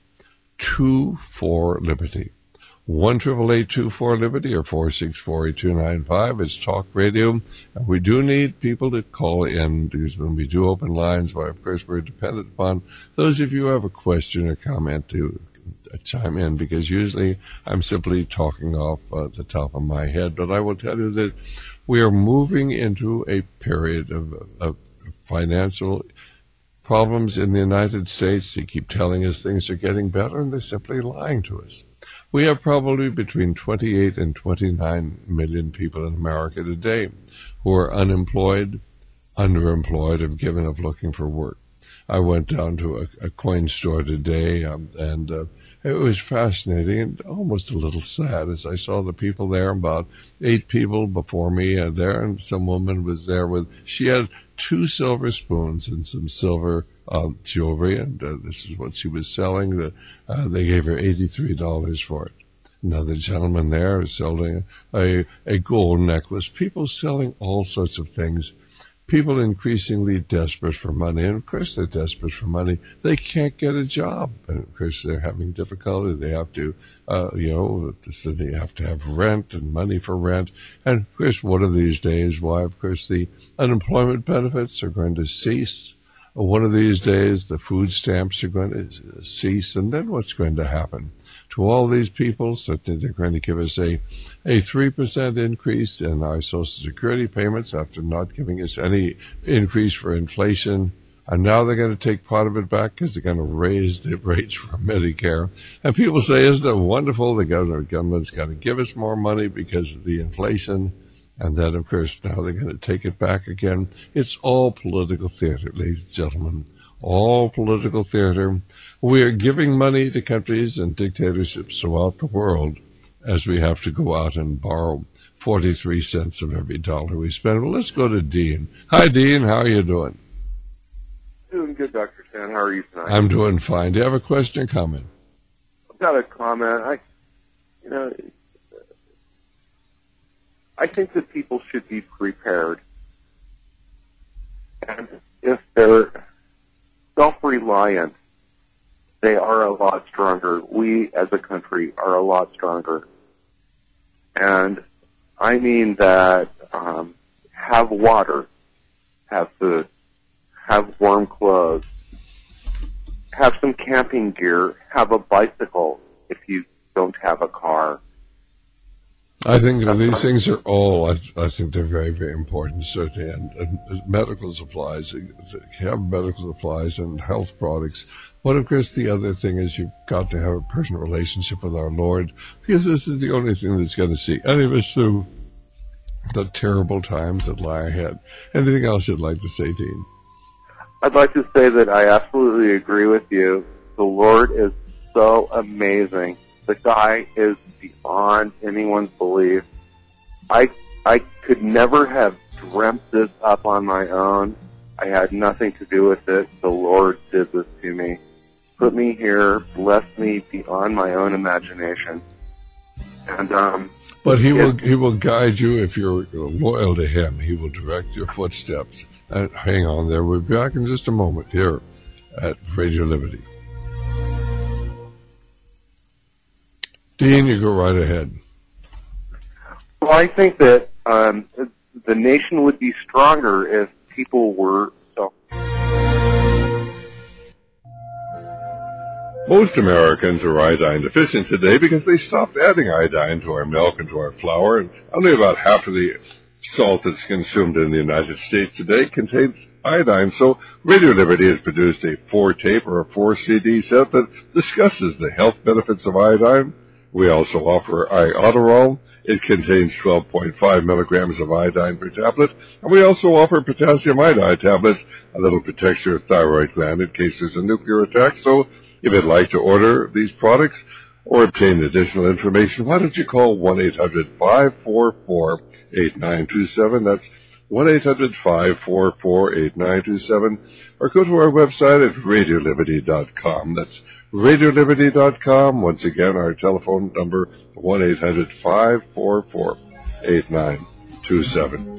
two four, Liberty. one eight eight eight, two four, Liberty, or four six four, eight two nine five. It's Talk Radio. And we do need people to call in, because when we do open lines, well, of course, we're dependent upon those of you who have a question or comment to chime in, because usually I'm simply talking off uh, the top of my head. But I will tell you that we are moving into a period of, of financial problems in the United States. They keep telling us things are getting better, and they're simply lying to us. We have probably between twenty-eight and twenty-nine million people in America today who are unemployed, underemployed, have given up looking for work. I went down to a, a coin store today, um, and uh, it was fascinating and almost a little sad as I saw the people there, about eight people before me uh, there, and some woman was there with, she had two silver spoons and some silver uh, jewelry, and uh, this is what she was selling. The, uh, they gave her eighty-three dollars for it. Another gentleman there is selling a, a gold necklace. People selling all sorts of things. People increasingly desperate for money, and of course they're desperate for money. They can't get a job, and of course they're having difficulty. They have to, uh, you know, so they have to have rent and money for rent. And of course, one of these days, why, of course, the unemployment benefits are going to cease. One of these days, the food stamps are going to cease, and then what's going to happen? To all these people, certainly they're going to give us a, a three percent increase in our Social Security payments after not giving us any increase for inflation. And now they're going to take part of it back because they're going to raise the rates for Medicare. And people say, isn't it wonderful? The government's going to give us more money because of the inflation. And then, of course, now they're going to take it back again. It's all political theater, ladies and gentlemen. All political theater. We are giving money to countries and dictatorships throughout the world as we have to go out and borrow forty-three cents of every dollar we spend. Well, let's go to Dean. Hi, Dean. How are you doing? Doing good, Doctor Stan. How are you tonight? I'm doing fine. Do you have a question or comment? I've got a comment. I, you know, I think that people should be prepared. And if they're self-reliant, they are a lot stronger. We, as a country, are a lot stronger. And I mean that um, have water, have food, have warm clothes, have some camping gear, have a bicycle if you don't have a car. I think uh, these things are all, I, I think they're very, very important, certainly. And, and medical supplies, have medical supplies and health products. But of course, the other thing is you've got to have a personal relationship with our Lord, because this is the only thing that's going to see any of us through the terrible times that lie ahead. Anything else you'd like to say, Dean? I'd like to say that I absolutely agree with you. The Lord is so amazing. The guy is beyond anyone's belief. I I could never have dreamt this up on my own. I had nothing to do with it. The Lord did this to me. Put me here, blessed me beyond my own imagination. And um But he will he will guide you if you're loyal to him. He will direct your footsteps. And hang on there. We'll be back in just a moment here at Radio Liberty. Dean, you go right ahead. Well, I think that um, the nation would be stronger if people were so. Most Americans are iodine deficient today because they stopped adding iodine to our milk and to our flour, and only about half of the salt that's consumed in the United States today contains iodine. So Radio Liberty has produced a four-tape or a four-C D set that discusses the health benefits of iodine. We also offer Iodoral. It contains twelve point five milligrams of iodine per tablet. And we also offer potassium iodide tablets, a little protects your thyroid gland in case there's a nuclear attack. So if you'd like to order these products or obtain additional information, why don't you call one eight hundred five four four eight nine two seven. That's one eight hundred five four four eight nine two seven. Or go to our website at radio liberty dot com. That's radio liberty dot com. Once again, our telephone number, one eight hundred five four four eight nine two seven.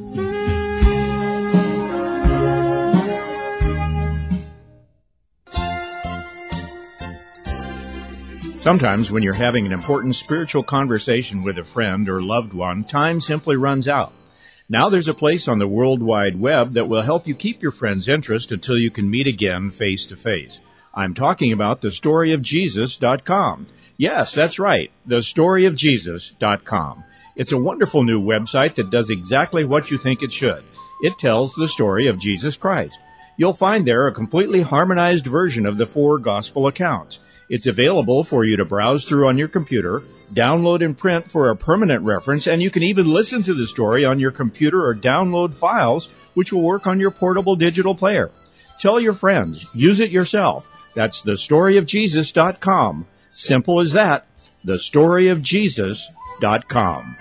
Sometimes when you're having an important spiritual conversation with a friend or loved one, time simply runs out. Now there's a place on the World Wide Web that will help you keep your friend's interest until you can meet again face to face. I'm talking about the story of jesus dot com. Yes, that's right, the story of jesus dot com. It's a wonderful new website that does exactly what you think it should. It tells the story of Jesus Christ. You'll find there a completely harmonized version of the four gospel accounts. It's available for you to browse through on your computer, download and print for a permanent reference, and you can even listen to the story on your computer or download files, which will work on your portable digital player. Tell your friends. Use it yourself. That's the story of jesus dot com. Simple as that. the story of jesus dot com.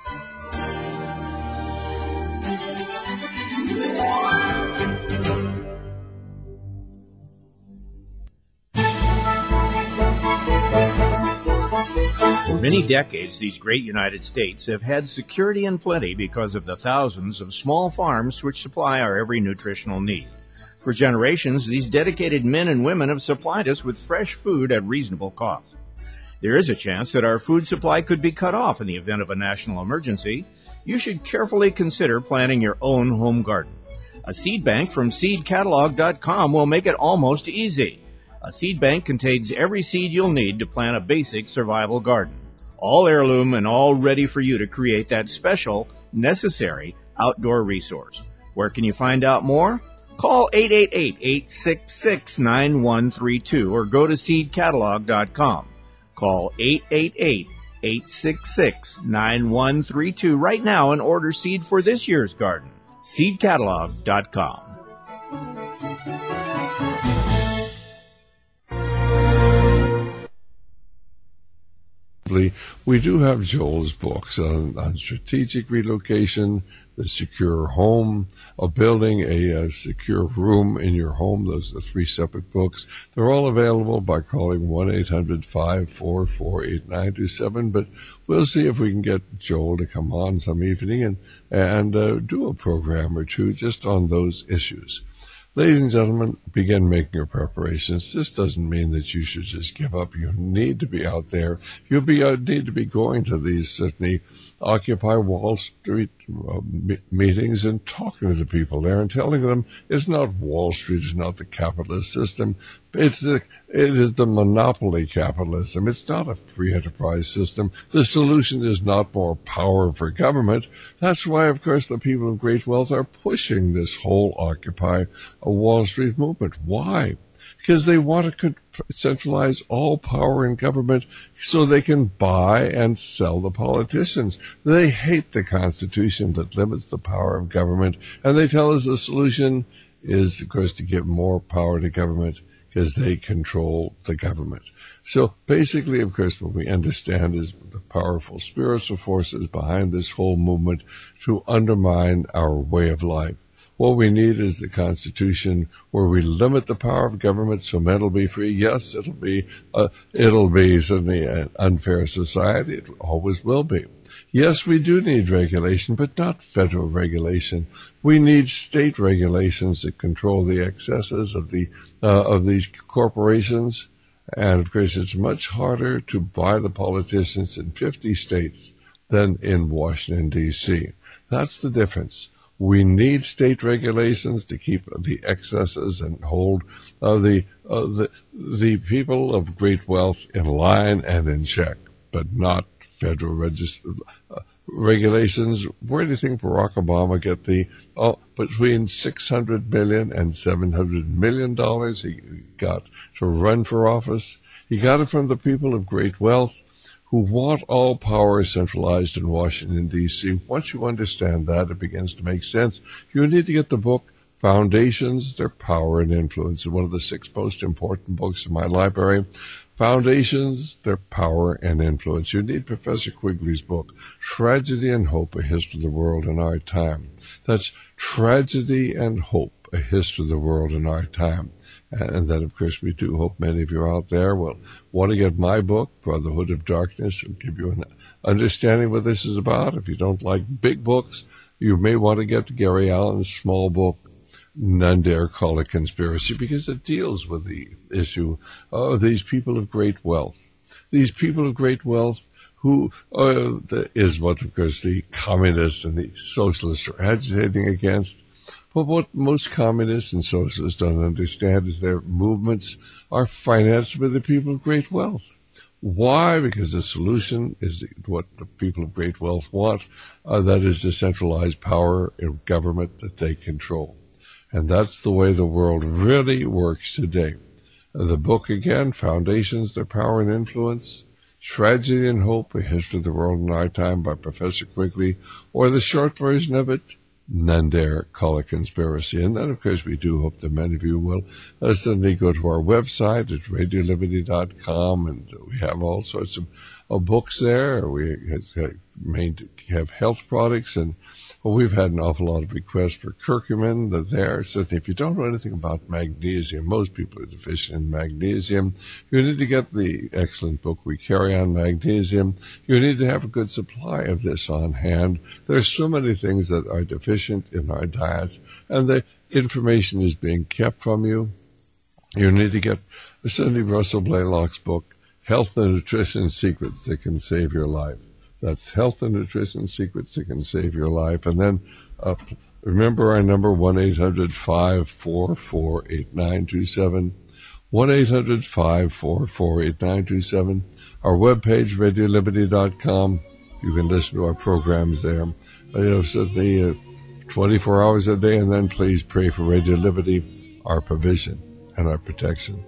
For many decades, these great United States have had security and plenty because of the thousands of small farms which supply our every nutritional need. For generations, these dedicated men and women have supplied us with fresh food at reasonable cost. There is a chance that our food supply could be cut off in the event of a national emergency. You should carefully consider planting your own home garden. A seed bank from seed catalog dot com will make it almost easy. A seed bank contains every seed you'll need to plant a basic survival garden. All heirloom and all ready for you to create that special, necessary outdoor resource. Where can you find out more? Call eight eight eight, eight six six, nine one three two or go to seed catalog dot com. Call eight eight eight, eight six six, nine one three two right now and order seed for this year's garden. seed catalog dot com. We do have Joel's books on, on strategic relocation, the secure home, a building a, a secure room in your home. Those are the three separate books. They're all available by calling one eight hundred, five four four, eight nine two seven. But we'll see if we can get Joel to come on some evening and, and uh, do a program or two just on those issues. Ladies and gentlemen, begin making your preparations. This doesn't mean that you should just give up. You need to be out there. You'll be uh, need to be going to these certainly Occupy Wall Street uh, me- meetings and talking to the people there and telling them it's not Wall Street, it's not the capitalist system. It's the, it is the monopoly capitalism. It's not a free enterprise system. The solution is not more power for government. That's why, of course, the people of great wealth are pushing this whole Occupy a Wall Street movement. Why? Because they want to centralize all power in government so they can buy and sell the politicians. They hate the Constitution that limits the power of government, and they tell us the solution is, of course, to give more power to government because they control the government. So basically, of course, what we understand is the powerful spiritual forces behind this whole movement to undermine our way of life. What we need is the Constitution where we limit the power of government so men will be free. Yes, it'll be, uh, it'll be certainly an unfair society. It always will be. Yes, we do need regulation, but not federal regulation. We need state regulations that control the excesses of the, uh, of these corporations. And of course, it's much harder to buy the politicians in fifty states than in Washington, D C. That's the difference. We need state regulations to keep the excesses and hold uh, the, uh, the the people of great wealth in line and in check, but not federal regis- uh, regulations. Where do you think Barack Obama get the oh, between six hundred million and seven hundred million dollars he got to run for office? He got it from the people of great wealth who want all power centralized in Washington, D C. Once you understand that, it begins to make sense. You need to get the book, Foundations, Their Power and Influence. It's one of the six most important books in my library. Foundations, Their Power and Influence. You need Professor Quigley's book, Tragedy and Hope, A History of the World in Our Time. That's Tragedy and Hope, A History of the World in Our Time. And then, of course, we do hope many of you out there will want to get my book, Brotherhood of Darkness, and give you an understanding what this is about. If you don't like big books, you may want to get Gary Allen's small book, None Dare Call It Conspiracy, because it deals with the issue of these people of great wealth. These people of great wealth who uh, the, is what, of course, the communists and the socialists are agitating against. But what most communists and socialists don't understand is their movements are financed by the people of great wealth. Why? Because the solution is what the people of great wealth want, uh, that is decentralized power in government that they control. And that's the way the world really works today. Uh, the book, again, Foundations, Their Power and Influence, Tragedy and Hope, A History of the World in Our Time by Professor Quigley, or the short version of it, None Dare Call It Conspiracy. And then, of course, we do hope that many of you will uh, suddenly go to our website at radio liberty dot com, and we have all sorts of, of books there. We have, have health products, and well, we've had an awful lot of requests for curcumin there. So if you don't know anything about magnesium, most people are deficient in magnesium. You need to get the excellent book we carry on magnesium. You need to have a good supply of this on hand. There's so many things that are deficient in our diets, and the information is being kept from you. You need to get Cindy Russell Blaylock's book, Health and Nutrition Secrets That Can Save Your Life. That's Health and Nutrition Secrets That Can Save Your Life. And then uh, remember our number, one eight hundred five four four eight nine two seven, one eight hundred five four four eight nine two seven. Our webpage, radio liberty dot com. You can listen to our programs there. Uh, you know, certainly uh, twenty-four hours a day, and then please pray for Radio Liberty, our provision and our protection.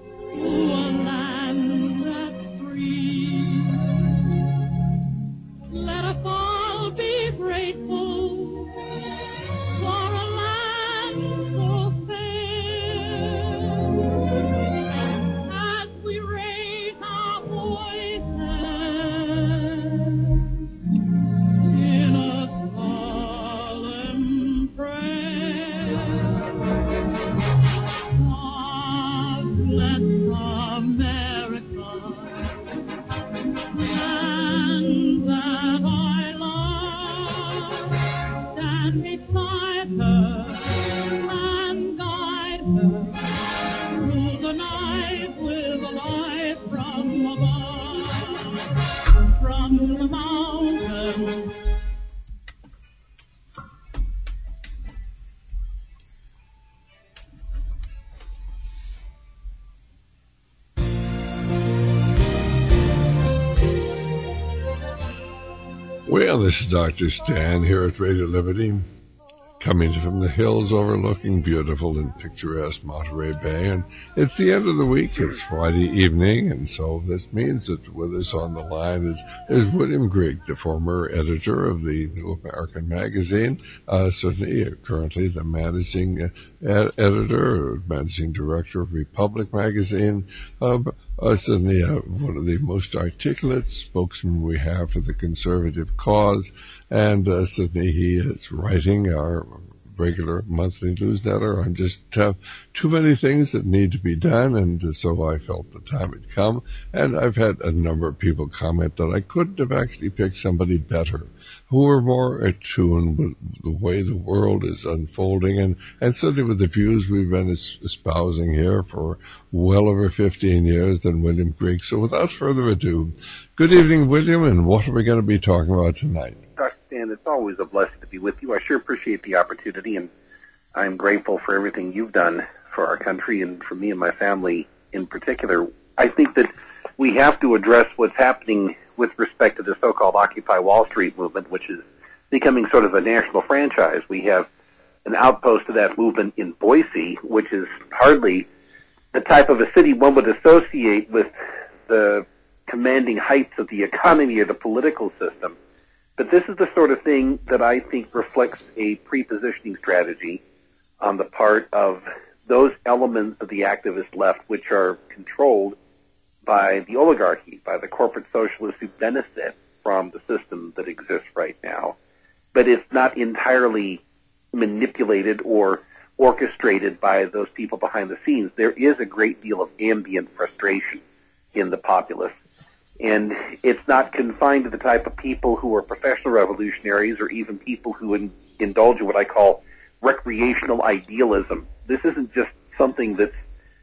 Well, this is Doctor Stan here at Radio Liberty, coming from the hills overlooking beautiful and picturesque Monterey Bay. And it's the end of the week. It's Friday evening, and so this means that with us on the line is, is William Grigg, the former editor of the New American Magazine, uh, certainly uh, currently the managing uh, ed- editor or managing director of Republic Magazine, uh, Uh, certainly uh, one of the most articulate spokesmen we have for the conservative cause, and uh, certainly he is writing our regular monthly newsletter on just uh, too many things that need to be done, and uh, so I felt the time had come, and I've had a number of people comment that I couldn't have actually picked somebody better, who are more attuned with the way the world is unfolding, and, and certainly with the views we've been espousing here for well over fifteen years than William Grigg. So without further ado, good evening, William, and what are we going to be talking about tonight? Doctor Stan, it's always a blessing to be with you. I sure appreciate the opportunity, and I'm grateful for everything you've done for our country and for me and my family in particular. I think that we have to address what's happening with respect to the so-called Occupy Wall Street movement, which is becoming sort of a national franchise. We have an outpost of that movement in Boise, which is hardly the type of a city one would associate with the commanding heights of the economy or the political system. But this is the sort of thing that I think reflects a pre-positioning strategy on the part of those elements of the activist left which are controlled by the oligarchy, by the corporate socialists who benefit from the system that exists right now. But it's not entirely manipulated or orchestrated by those people behind the scenes. There is a great deal of ambient frustration in the populace. And it's not confined to the type of people who are professional revolutionaries or even people who in, indulge in what I call recreational idealism. This isn't just something that's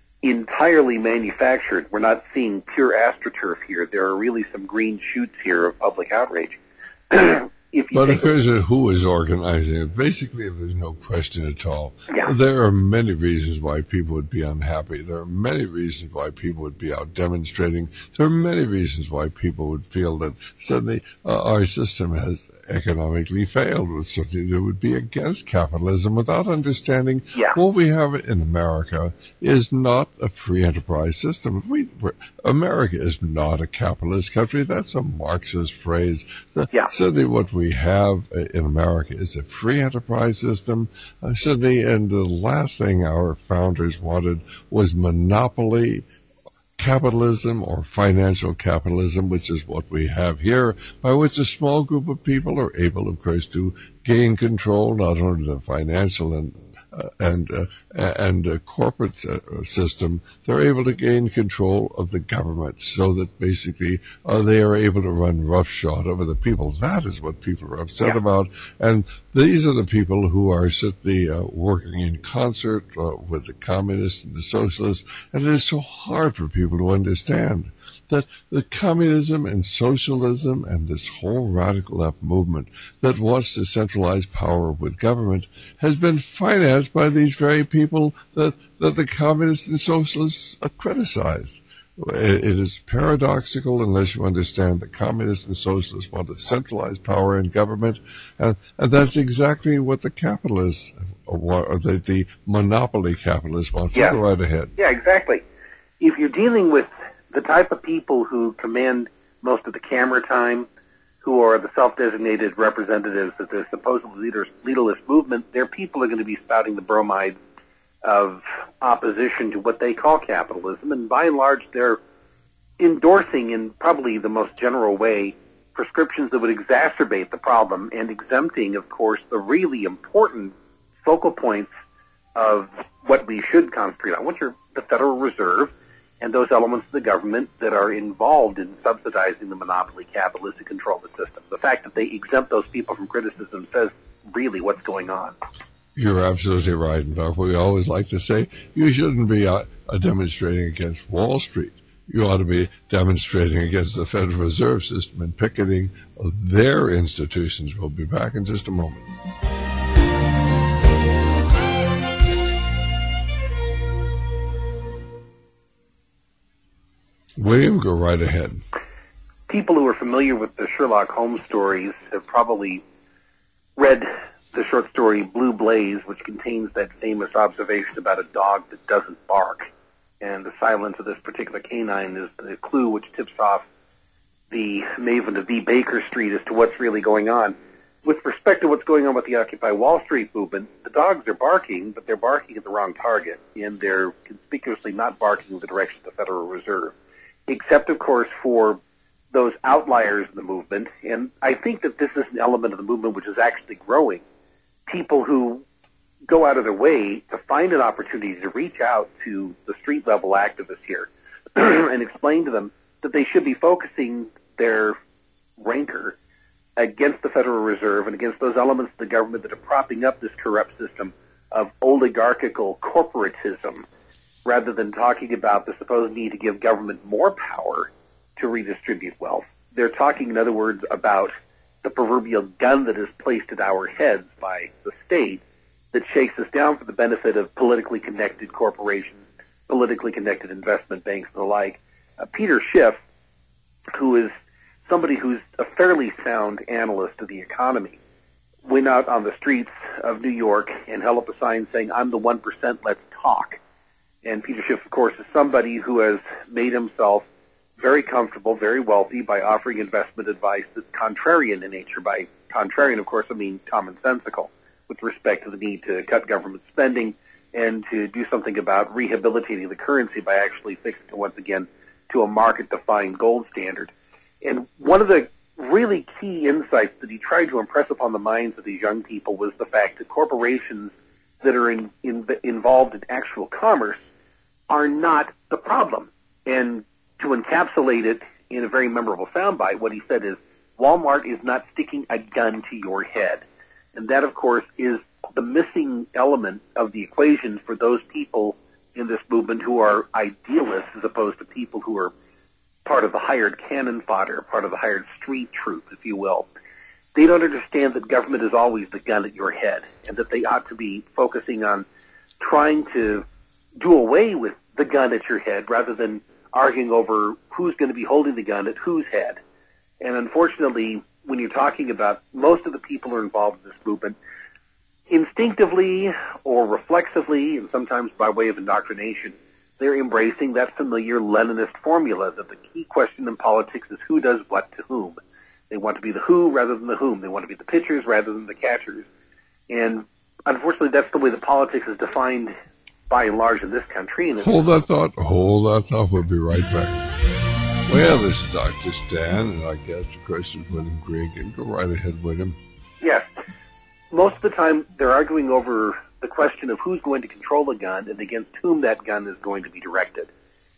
entirely manufactured. We're not seeing pure astroturf here. There are really some green shoots here of public outrage. if you but take of course, uh, who is organizing it? Basically, there's no question at all. Yeah. There are many reasons why people would be unhappy. There are many reasons why people would be out demonstrating. There are many reasons why people would feel that suddenly uh, our system has economically failed, with something that would be against capitalism without understanding Yeah. what we have in America is not a free enterprise system. We, we're, America is not a capitalist country. That's a Marxist phrase. The, Yeah. Suddenly what we have in America is a free enterprise system. Uh, suddenly, and the last thing our founders wanted was monopoly capitalism or financial capitalism, which is what we have here, by which a small group of people are able, of course, to gain control not only the financial and uh, and uh, and uh, corporate uh, system. They're able to gain control of the government, so that basically uh, they are able to run roughshod over the people. That is what people are upset Yeah. about, and these are the people who are certainly uh, working in concert uh, with the communists and the socialists, and it is so hard for people to understand that the communism and socialism and this whole radical left movement that wants to centralize power with government has been financed by these very people that, that the communists and socialists uh, criticize. It, it is paradoxical unless you understand that communists and socialists want to centralize power in government, and, and that's exactly what the capitalists want, or the, the monopoly capitalists want. Yeah. Go right ahead. Yeah, exactly. If you're dealing with the type of people who command most of the camera time, who are the self-designated representatives of the supposedly leaders, leaderless movement, their people are going to be spouting the bromide of opposition to what they call capitalism, and by and large they're endorsing in probably the most general way prescriptions that would exacerbate the problem, and exempting, of course, the really important focal points of what we should concentrate on, which are the Federal Reserve and those elements of the government that are involved in subsidizing the monopoly capitalistic control of the system. The fact that they exempt those people from criticism says really what's going on. You're absolutely right. In fact, we always like to say you shouldn't be uh, demonstrating against Wall Street. You ought to be demonstrating against the Federal Reserve System and picketing their institutions. We'll be back in just a moment. William, go right ahead. People who are familiar with the Sherlock Holmes stories have probably read the short story Blue Blaze, which contains that famous observation about a dog that doesn't bark. And the silence of this particular canine is the clue which tips off the maven of V. Baker Street as to what's really going on. With respect to what's going on with the Occupy Wall Street movement, the dogs are barking, but they're barking at the wrong target, and they're conspicuously not barking in the direction of the Federal Reserve, except, of course, for those outliers in the movement. And I think that this is an element of the movement which is actually growing. People who go out of their way to find an opportunity to reach out to the street-level activists here and explain to them that they should be focusing their rancor against the Federal Reserve and against those elements of the government that are propping up this corrupt system of oligarchical corporatism, rather than talking about the supposed need to give government more power to redistribute wealth. They're talking, in other words, about the proverbial gun that is placed at our heads by the state that shakes us down for the benefit of politically connected corporations, politically connected investment banks, and the like. Uh, Peter Schiff, who is somebody who's a fairly sound analyst of the economy, went out on the streets of New York and held up a sign saying, "I'm the one percent, let's talk." And Peter Schiff, of course, is somebody who has made himself very comfortable, very wealthy by offering investment advice that's contrarian in nature. By contrarian, of course, I mean commonsensical, with respect to the need to cut government spending and to do something about rehabilitating the currency by actually fixing it once again to a market-defined gold standard. And one of the really key insights that he tried to impress upon the minds of these young people was the fact that corporations that are in, in, involved in actual commerce are not the problem. And to encapsulate it in a very memorable soundbite, what he said is, Walmart is not sticking a gun to your head. And that, of course, is the missing element of the equation for those people in this movement who are idealists as opposed to people who are part of the hired cannon fodder, part of the hired street troop, if you will. they don't understand that government is always the gun at your head, and that they ought to be focusing on trying to do away with the gun at your head rather than arguing over who's going to be holding the gun at whose head. And unfortunately, when you're talking about most of the people who are involved in this movement, instinctively or reflexively, and sometimes by way of indoctrination, they're embracing that familiar Leninist formula that the key question in politics is who does what to whom. They want to be the who rather than the whom. They want to be the pitchers rather than the catchers. And unfortunately, that's the way that politics is defined by and large in this country. And hold that thought. Hold that thought. We'll be right back. Well, this is Doctor Stan, and our guest, of course, is William Gregan. Go right ahead, William. Yes. Most of the time, they're arguing over the question of who's going to control a gun and against whom that gun is going to be directed.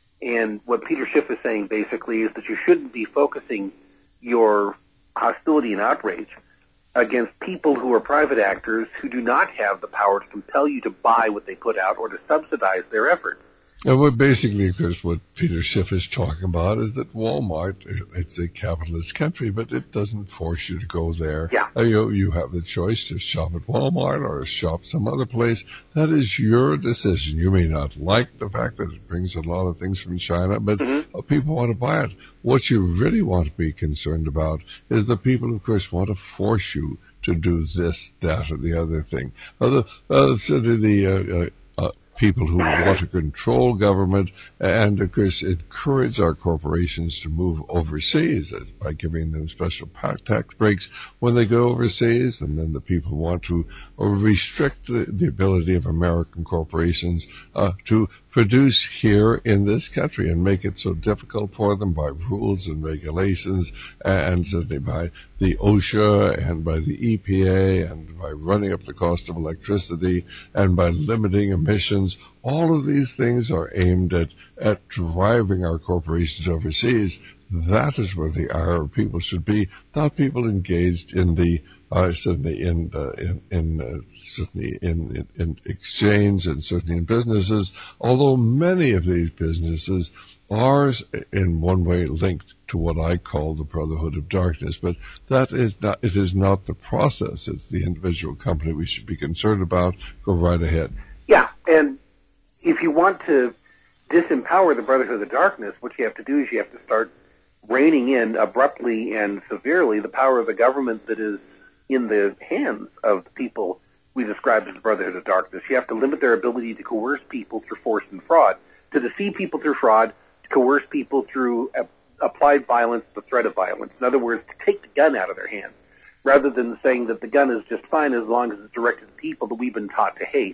And what Peter Schiff is saying, basically, is that you shouldn't be focusing your hostility and outrage against people who are private actors who do not have the power to compel you to buy what they put out or to subsidize their efforts. And what basically, of course, what Peter Schiff is talking about is that Walmart, it's a capitalist country, but it doesn't force you to go there. Yeah. You, you have the choice to shop at Walmart or shop some other place. That is your decision. You may not like the fact that it brings a lot of things from China, but mm-hmm. people want to buy it. What you really want to be concerned about is the people, of course, want to force you to do this, that, or the other thing. Uh, the, uh, so the, uh, uh, people who want to control government and, of course, encourage our corporations to move overseas by giving them special tax breaks when they go overseas. And then the people want to restrict the, the ability of American corporations uh, to produce here in this country and make it so difficult for them by rules and regulations, and certainly by the OSHA and by the E P A and by running up the cost of electricity and by limiting emissions. All of these things are aimed at, at driving our corporations overseas. That is where the our people should be, not people engaged in the uh, certainly in uh, in, in uh, certainly in, in in exchange and certainly in businesses. Although many of these businesses are in one way linked to what I call the Brotherhood of Darkness, but that is not. It is not the process. It's the individual company we should be concerned about. Go right ahead. Yeah, and if you want to disempower the Brotherhood of Darkness, what you have to do is you have to start reining in abruptly and severely the power of the government that is in the hands of the people we describe as the Brotherhood of Darkness. You have to limit their ability to coerce people through force and fraud, to deceive people through fraud, to coerce people through a, applied violence, the threat of violence. In other words, to take the gun out of their hands, rather than saying that the gun is just fine as long as it's directed to people that we've been taught to hate.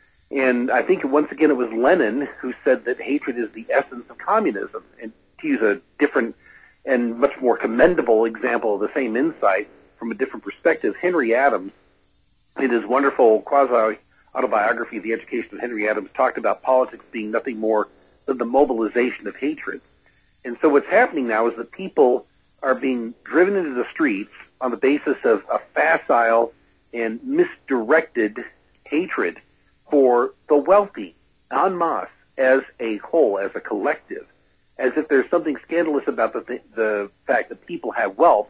And I think once again it was Lenin who said that hatred is the essence of communism. And to use a different and much more commendable example of the same insight from a different perspective, Henry Adams, in his wonderful quasi-autobiography, The Education of Henry Adams, talked about politics being nothing more than the mobilization of hatred. And so what's happening now is that people are being driven into the streets on the basis of a facile and misdirected hatred for the wealthy en masse as a whole, as a collective, as if there's something scandalous about the, th- the fact that people have wealth.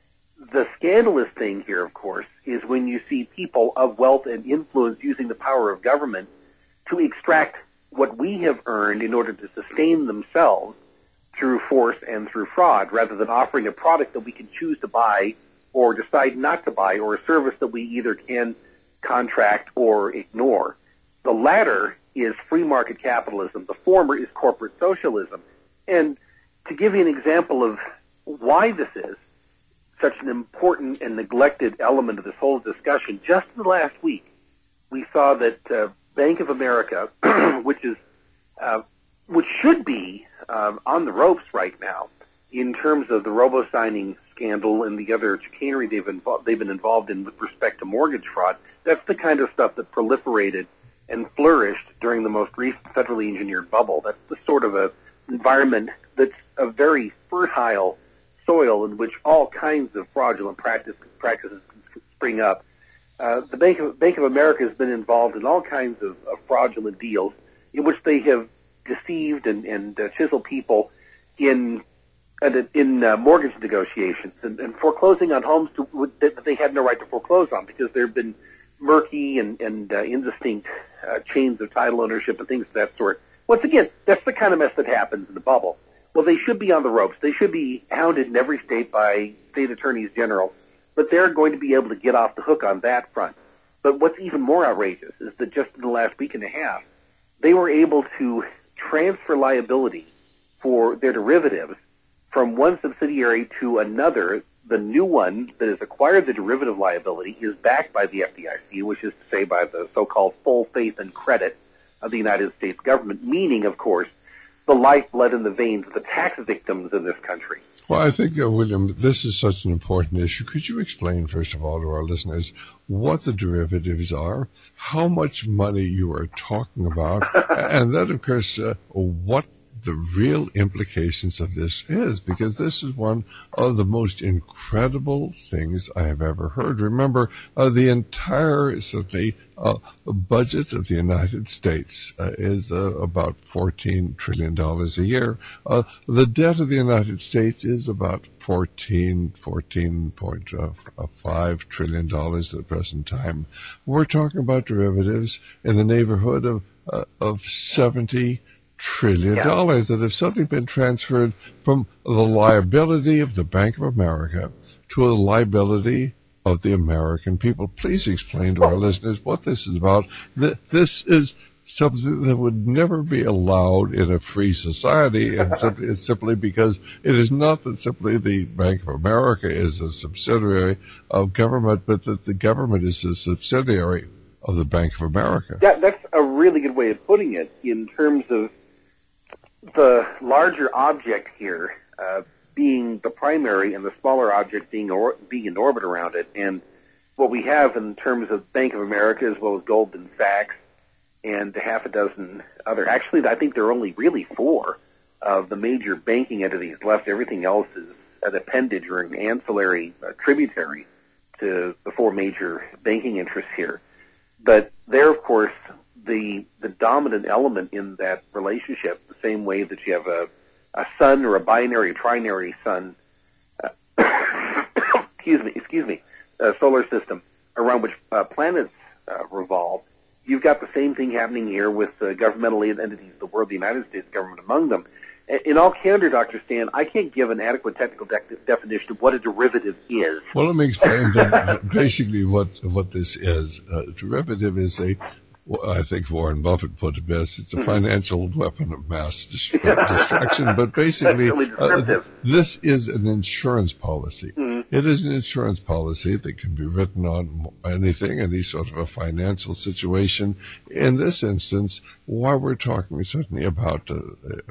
The scandalous thing here, of course, is when you see people of wealth and influence using the power of government to extract what we have earned in order to sustain themselves through force and through fraud, rather than offering a product that we can choose to buy or decide not to buy, or a service that we either can contract or ignore. The latter is free market capitalism. The former is corporate socialism. And to give you an example of why this is such an important and neglected element of this whole discussion, just in the last week, we saw that uh, Bank of America, which is uh, which should be um, on the ropes right now in terms of the robo-signing scandal and the other chicanery they've, invo- they've been involved in with respect to mortgage fraud. That's the kind of stuff that proliferated and flourished during the most recent federally engineered bubble. That's the sort of a environment that's a very fertile soil in which all kinds of fraudulent practice, practices spring up. Uh, the Bank of, Bank of America has been involved in all kinds of, of fraudulent deals in which they have deceived and, and uh, chiseled people in and in uh, mortgage negotiations and, and foreclosing on homes to, that they had no right to foreclose on because there have been murky and, and uh, indistinct uh, chains of title ownership and things of that sort. Once again, that's the kind of mess that happens in the bubble. Well, they should be on the ropes. They should be hounded in every state by state attorneys general, but they're going to be able to get off the hook on that front. But what's even more outrageous is that just in the last week and a half, they were able to transfer liability for their derivatives from one subsidiary to another. The new one that has acquired the derivative liability is backed by the F D I C, which is to say by the so-called full faith and credit of the United States government, meaning, of course, the lifeblood in the veins of the tax victims in this country. Well, I think, uh, William, this is such an important issue. Could you explain, first of all, to our listeners what the derivatives are, how much money you are talking about, and then, of course, uh, what the real implications of this is, because this is one of the most incredible things I have ever heard. Remember, uh, the entire, certainly, uh, budget of the United States uh, is uh, about fourteen trillion dollars a year. Uh, the debt of the United States is about fourteen, fourteen point five trillion dollars at the present time. We're talking about derivatives in the neighborhood of, uh, of seventy trillion dollars that have suddenly been transferred from the liability of the Bank of America to a liability of the American people. Please explain to our listeners what this is about. This is something that would never be allowed in a free society, and simply, it's simply because it is not that simply the Bank of America is a subsidiary of government, but that the government is a subsidiary of the Bank of America. That, that's a really good way of putting it in terms of the larger object here uh, being the primary and the smaller object being or, being in orbit around it. And what we have in terms of Bank of America as well as Goldman Sachs and half a dozen other, actually I think there are only really four of the major banking entities left. Everything else is an appendage or an ancillary uh, tributary to the four major banking interests here. But they're, of course, the the dominant element in that relationship, the same way that you have a, a sun or a binary, a trinary sun, uh, excuse me, excuse me, a solar system around which uh, planets uh, revolve. You've got the same thing happening here with uh, governmental entities of the world, the United States government among them. In all candor, Doctor Stan, I can't give an adequate technical de- definition of what a derivative is. Well, let me explain that basically what what this is. A derivative is a, I think Warren Buffett put it best, it's a mm-hmm. financial weapon of mass dist- distraction, but basically uh, this is an insurance policy. Mm-hmm. It is an insurance policy that can be written on anything, any sort of a financial situation. In this instance, why we're talking certainly about uh,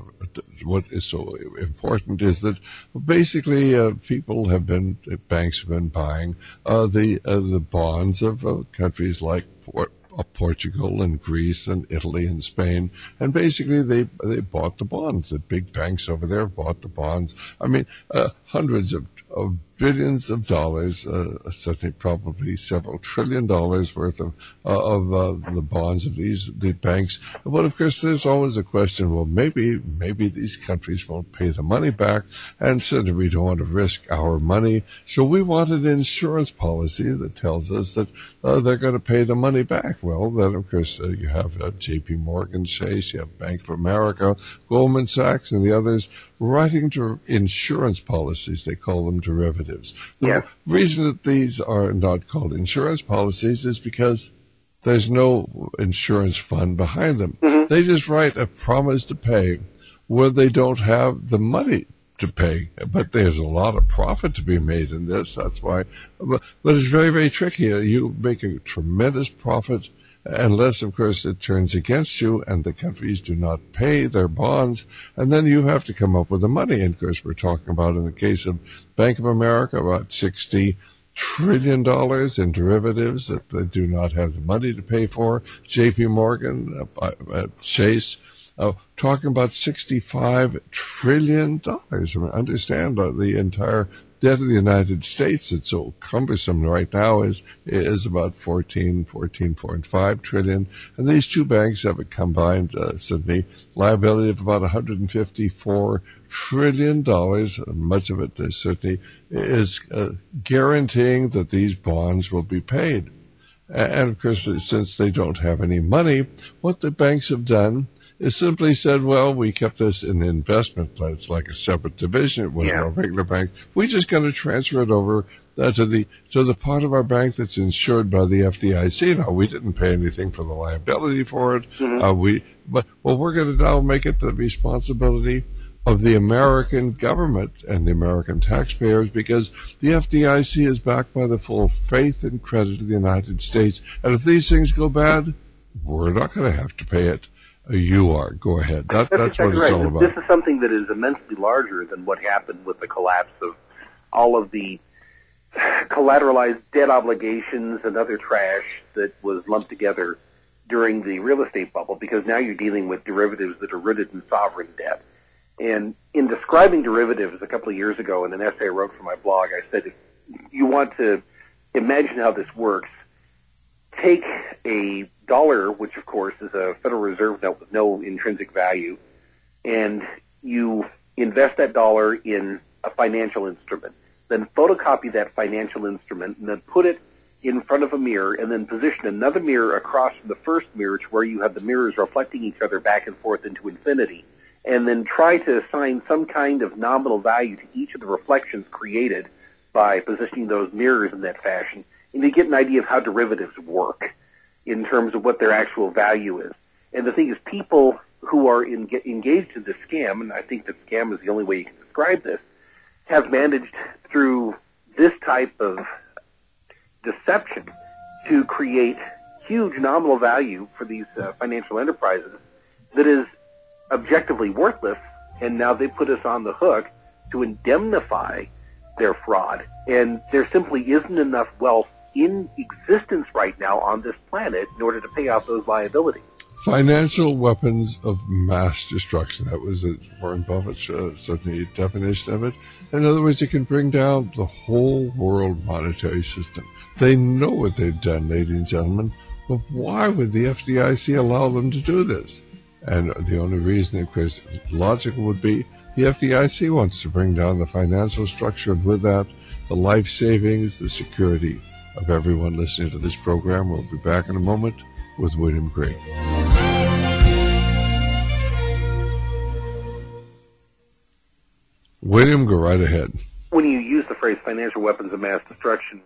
what is so important is that basically uh, people have been, banks have been buying uh, the uh, the bonds of uh, countries like Port- Portugal and Greece and Italy and Spain, and basically they they bought the bonds. The big banks over there bought the bonds. I mean, uh, hundreds of, of billions of dollars, uh, certainly probably several trillion dollars worth of uh, of uh, the bonds of these the banks. But of course, there's always a question. Well, maybe maybe these countries won't pay the money back, and certainly we don't want to risk our money. So we want an insurance policy that tells us that uh, they're going to pay the money back. Well, then of course uh, you have uh, J P Morgan Chase, you have Bank of America, Goldman Sachs, and the others writing to insurance policies. They call them derivatives. The yeah. reason that these are not called insurance policies is because there's no insurance fund behind them. Mm-hmm. They just write a promise to pay where they don't have the money to pay. But there's a lot of profit to be made in this. That's why. But, but it's very, very tricky. You make a tremendous profit unless, of course, it turns against you and the countries do not pay their bonds, and then you have to come up with the money. And, of course, we're talking about, in the case of Bank of America, about sixty trillion dollars in derivatives that they do not have the money to pay for. J P Morgan, uh, uh, Chase, uh, talking about sixty-five trillion dollars. I mean, understand uh, the entire debt of the United States that's so cumbersome right now is is about fourteen, fourteen point five trillion. And these two banks have a combined, uh, Sydney, liability of about one hundred fifty-four trillion dollars. Much of it, uh, certainly, is uh, guaranteeing that these bonds will be paid. And, of course, since they don't have any money, what the banks have done is simply said, well, we kept this in investment plan. It's like a separate division. It wasn't Yeah. a regular bank. We're just going to transfer it over uh, to the to the part of our bank that's insured by the F D I C. Now, we didn't pay anything for the liability for it. Mhm. Uh, we, but well, we're going to now make it the responsibility of the American government and the American taxpayers, because the F D I C is backed by the full faith and credit of the United States. And if these things go bad, we're not going to have to pay it. Uh, You are. Go ahead. That, That's, that's what exactly it's right. all about. This is something that is immensely larger than what happened with the collapse of all of the collateralized debt obligations and other trash that was lumped together during the real estate bubble, because now you're dealing with derivatives that are rooted in sovereign debt. And in describing derivatives a couple of years ago in an essay I wrote for my blog, I said, if you want to imagine how this works, take a dollar, which of course is a Federal Reserve note with no intrinsic value, and you invest that dollar in a financial instrument. Then photocopy that financial instrument and then put it in front of a mirror, and then position another mirror across from the first mirror to where you have the mirrors reflecting each other back and forth into infinity. And then try to assign some kind of nominal value to each of the reflections created by positioning those mirrors in that fashion. And you get an idea of how derivatives work in terms of what their actual value is. And the thing is, people who are in, get engaged in this scam, and I think that scam is the only way you can describe this, have managed through this type of deception to create huge nominal value for these uh, financial enterprises that is objectively worthless, and now they put us on the hook to indemnify their fraud. And there simply isn't enough wealth in existence right now on this planet in order to pay off those liabilities. Financial weapons of mass destruction. That was a Warren Buffett's uh, certainly definition of it. In other words, it can bring down the whole world monetary system. They know what they've done, ladies and gentlemen, but why would the F D I C allow them to do this? And the only reason, of course, logical would be the F D I C wants to bring down the financial structure, and with that, the life savings, the security of everyone listening to this program. We'll be back in a moment with William Gray. William, go right ahead. When you use the phrase financial weapons of mass destruction,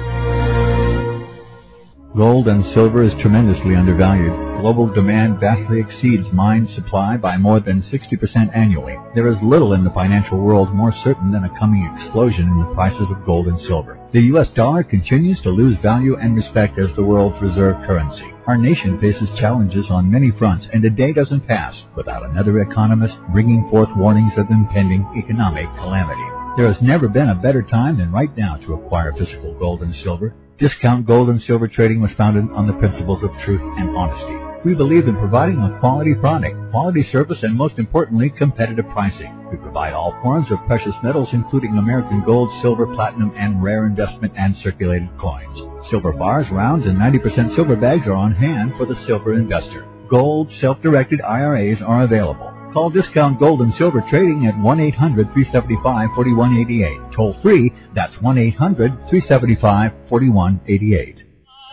Gold and silver is tremendously undervalued. Global demand vastly exceeds mine supply by more than sixty percent annually. There is little in the financial world more certain than a coming explosion in the prices of gold and silver. The U S dollar continues to lose value and respect as the world's reserve currency. Our nation faces challenges on many fronts, and a day doesn't pass without another economist bringing forth warnings of impending economic calamity. There has never been a better time than right now to acquire physical gold and silver. Discount Gold and Silver Trading was founded on the principles of truth and honesty. We believe in providing a quality product, quality service, and most importantly, competitive pricing. We provide all forms of precious metals, including American gold, silver, platinum, and rare investment and circulated coins. Silver bars, rounds, and ninety percent silver bags are on hand for the silver investor. Gold, self-directed I R As are available. Call Discount Gold and Silver Trading at one eight hundred, three seven five, four one eight eight. Toll free, that's one eight hundred, three seven five, four one eight eight.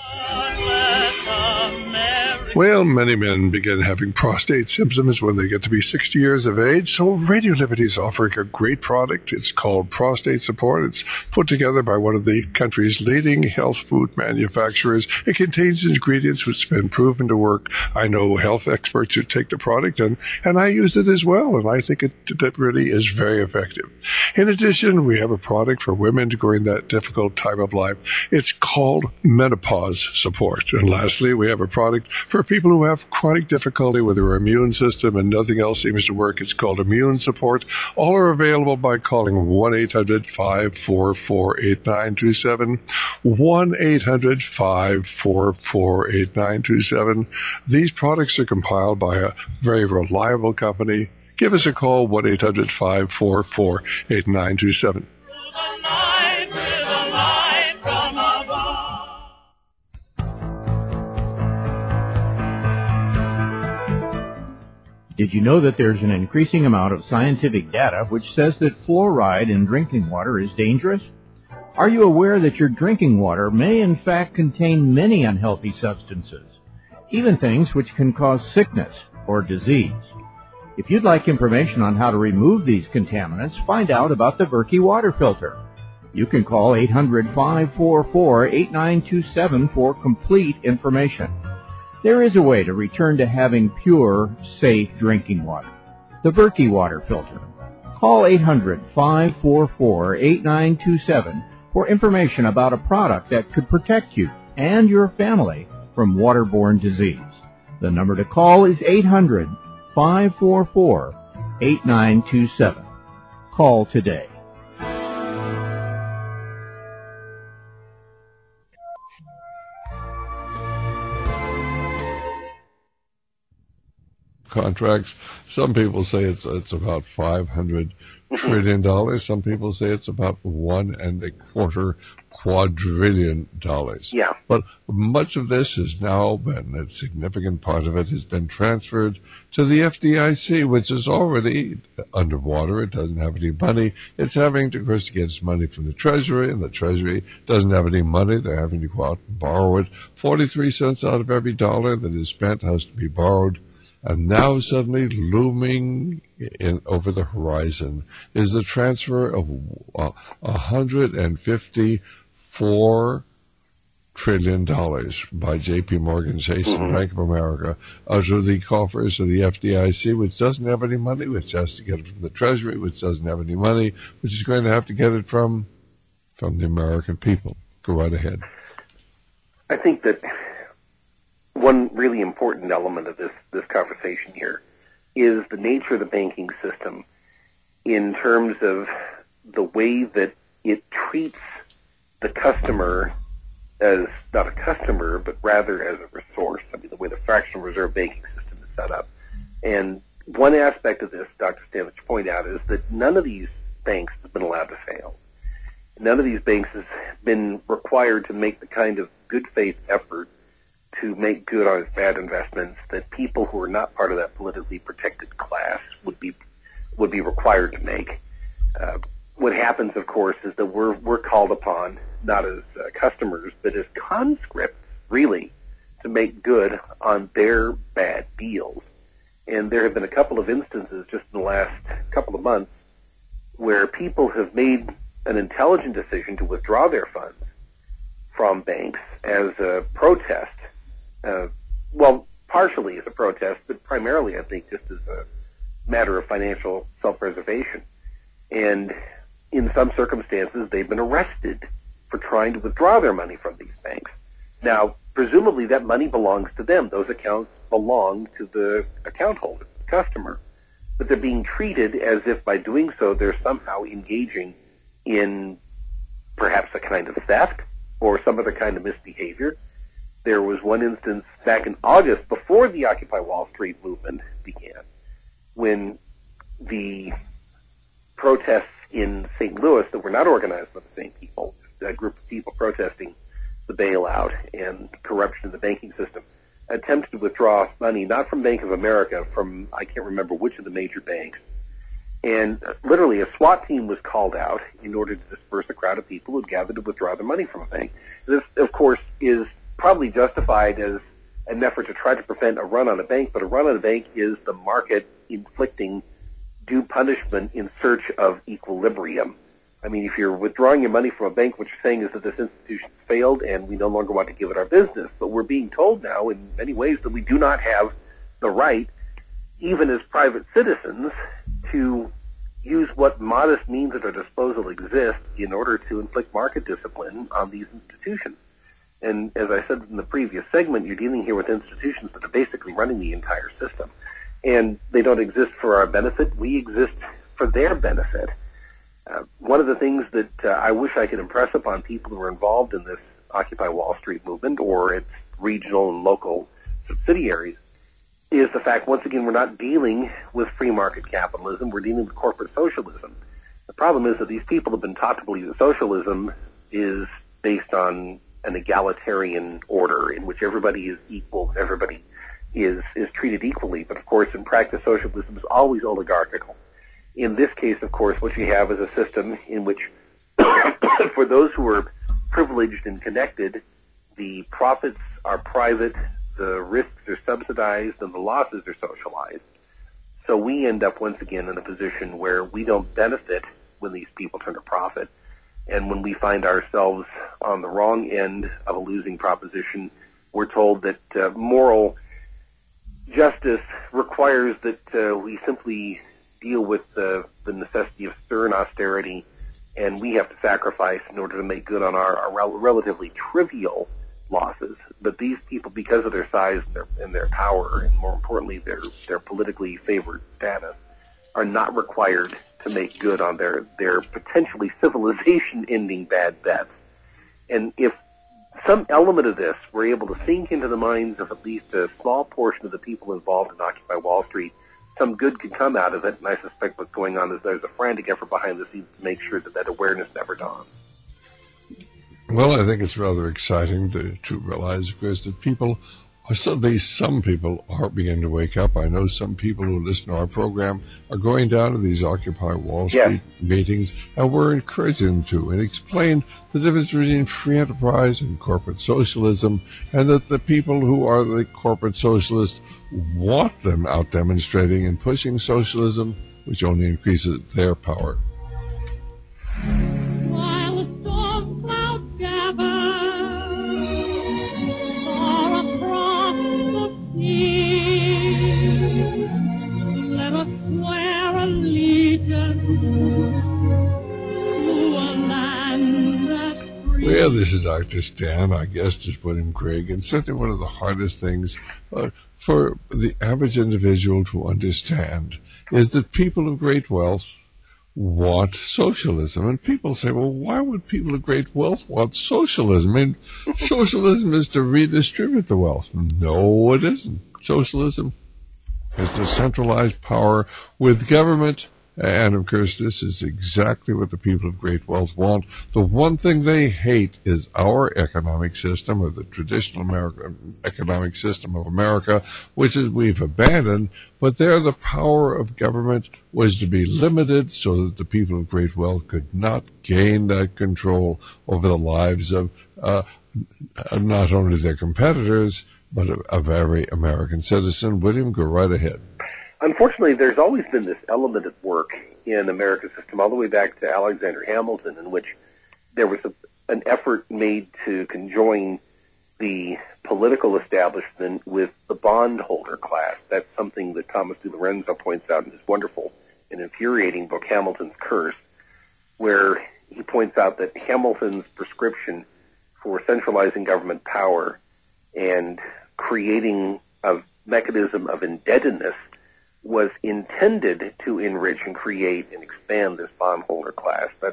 Well, many men begin having prostate symptoms when they get to be sixty years of age, so Radio Liberty is offering a great product. It's called Prostate Support. It's put together by one of the country's leading health food manufacturers. It contains ingredients which have been proven to work. I know health experts who take the product, and, and I use it as well, and I think it that really is very effective. In addition, we have a product for women during that difficult time of life. It's called Menopause Support. And lastly, we have a product for people who have chronic difficulty with their immune system and nothing else seems to work. It's called Immune Support. All are available by calling one eight hundred, five four four, eight nine two seven, one eight hundred, five four four, eight nine two seven. These products are compiled by a very reliable company. Give us a call, one eight hundred, five four four, eight nine two seven. Did you know that there's an increasing amount of scientific data which says that fluoride in drinking water is dangerous? Are you aware that your drinking water may in fact contain many unhealthy substances, even things which can cause sickness or disease? If you'd like information on how to remove these contaminants, find out about the Berkey water filter. You can call eight hundred, five four four, eight nine two seven for complete information. There is a way to return to having pure, safe drinking water. The Berkey water filter. Call eight hundred, five four four, eight nine two seven for information about a product that could protect you and your family from waterborne disease. The number to call is eight hundred, five four four, eight nine two seven. Call today. Contracts. Some people say it's it's about five hundred trillion dollars. Some people say it's about one and a quarter quadrillion dollars. Yeah. But much of this has now been, a significant part of it has been transferred to the F D I C, which is already underwater. It doesn't have any money. It's having to, of course, get its money from the Treasury, and the Treasury doesn't have any money. They're having to go out and borrow it. forty-three cents out of every dollar that is spent has to be borrowed. And now suddenly looming in over the horizon is the transfer of uh, one hundred fifty-four trillion dollars by J P Morgan Chase and Bank of America uh, to the coffers of the F D I C, which doesn't have any money, which has to get it from the Treasury, which doesn't have any money, which is going to have to get it from from the American people. Go right ahead. I think that one really important element of this, this conversation here is the nature of the banking system in terms of the way that it treats the customer as not a customer, but rather as a resource. I mean, the way the fractional reserve banking system is set up. And one aspect of this, Doctor Stanich pointed out, is that none of these banks have been allowed to fail. None of these banks has been required to make the kind of good faith effort to make good on its bad investments that people who are not part of that politically protected class would be would be required to make. Uh, what happens, of course, is that we're we're called upon not as uh, customers but as conscripts, really, to make good on their bad deals. And there have been a couple of instances just in the last couple of months where people have made an intelligent decision to withdraw their funds from banks as a protest. Uh, well, partially as a protest, but primarily, I think, just as a matter of financial self-preservation. And in some circumstances, they've been arrested for trying to withdraw their money from these banks. Now, presumably that money belongs to them. Those accounts belong to the account holder, the customer. But they're being treated as if by doing so, they're somehow engaging in perhaps a kind of theft or some other kind of misbehavior. There was one instance back in August, before the Occupy Wall Street movement began, when the protests in Saint Louis that were not organized by the same people, a group of people protesting the bailout and corruption in the banking system, attempted to withdraw money, not from Bank of America, from I can't remember which of the major banks. And literally a SWAT team was called out in order to disperse a crowd of people who had gathered to withdraw their money from a bank. This, of course, is probably justified as an effort to try to prevent a run on a bank, but a run on a bank is the market inflicting due punishment in search of equilibrium. I mean, if you're withdrawing your money from a bank, what you're saying is that this institution failed and we no longer want to give it our business. But we're being told now in many ways that we do not have the right, even as private citizens, to use what modest means at our disposal exist in order to inflict market discipline on these institutions. And as I said in the previous segment, you're dealing here with institutions that are basically running the entire system. And they don't exist for our benefit. We exist for their benefit. Uh, one of the things that uh, I wish I could impress upon people who are involved in this Occupy Wall Street movement or its regional and local subsidiaries is the fact, once again, we're not dealing with free market capitalism. We're dealing with corporate socialism. The problem is that these people have been taught to believe that socialism is based on an egalitarian order in which everybody is equal, everybody is is treated equally. But of course, in practice, socialism is always oligarchical. In this case, of course, what you have is a system in which, for those who are privileged and connected, the profits are private, the risks are subsidized, and the losses are socialized. So we end up once again in a position where we don't benefit when these people turn a profit. And when we find ourselves on the wrong end of a losing proposition, we're told that uh, moral justice requires that uh, we simply deal with uh, the necessity of stern austerity, and we have to sacrifice in order to make good on our, our rel- relatively trivial losses. But these people, because of their size and their, and their power, and more importantly, their, their politically favored status, are not required to make good on their, their potentially civilization-ending bad bets. And if some element of this were able to sink into the minds of at least a small portion of the people involved in Occupy Wall Street, some good could come out of it, and I suspect what's going on is there's a frantic effort behind the scenes to make sure that that awareness never dawns. Well, I think it's rather exciting to, to realize, of course, that people, or at least some people, are beginning to wake up. I know some people who listen to our program are going down to these Occupy Wall Street yes. meetings, and we're encouraging them to, and explain the difference between free enterprise and corporate socialism, and that the people who are the corporate socialists want them out demonstrating and pushing socialism, which only increases their power. While the storm clouds gather far across the sea, let us swear allegiance to a land that's free. Well, this is Doctor Stan. Our guest is William Craig, and certainly one of the hardest things uh, for the average individual to understand is that people of great wealth want socialism. And people say, well, why would people of great wealth want socialism? I mean, socialism is to redistribute the wealth. No, it isn't. Socialism is to centralize power with government. And, of course, this is exactly what the people of great wealth want. The one thing they hate is our economic system, or the traditional American economic system of America, which is we've abandoned. But there the power of government was to be limited so that the people of great wealth could not gain that control over the lives of uh, not only their competitors, but of, of every American citizen. William, go right ahead. Unfortunately, there's always been this element at work in America's system, all the way back to Alexander Hamilton, in which there was a, an effort made to conjoin the political establishment with the bondholder class. That's something that Thomas de Lorenzo points out in his wonderful and infuriating book, Hamilton's Curse, where he points out that Hamilton's prescription for centralizing government power and creating a mechanism of indebtedness was intended to enrich and create and expand this bondholder class. That's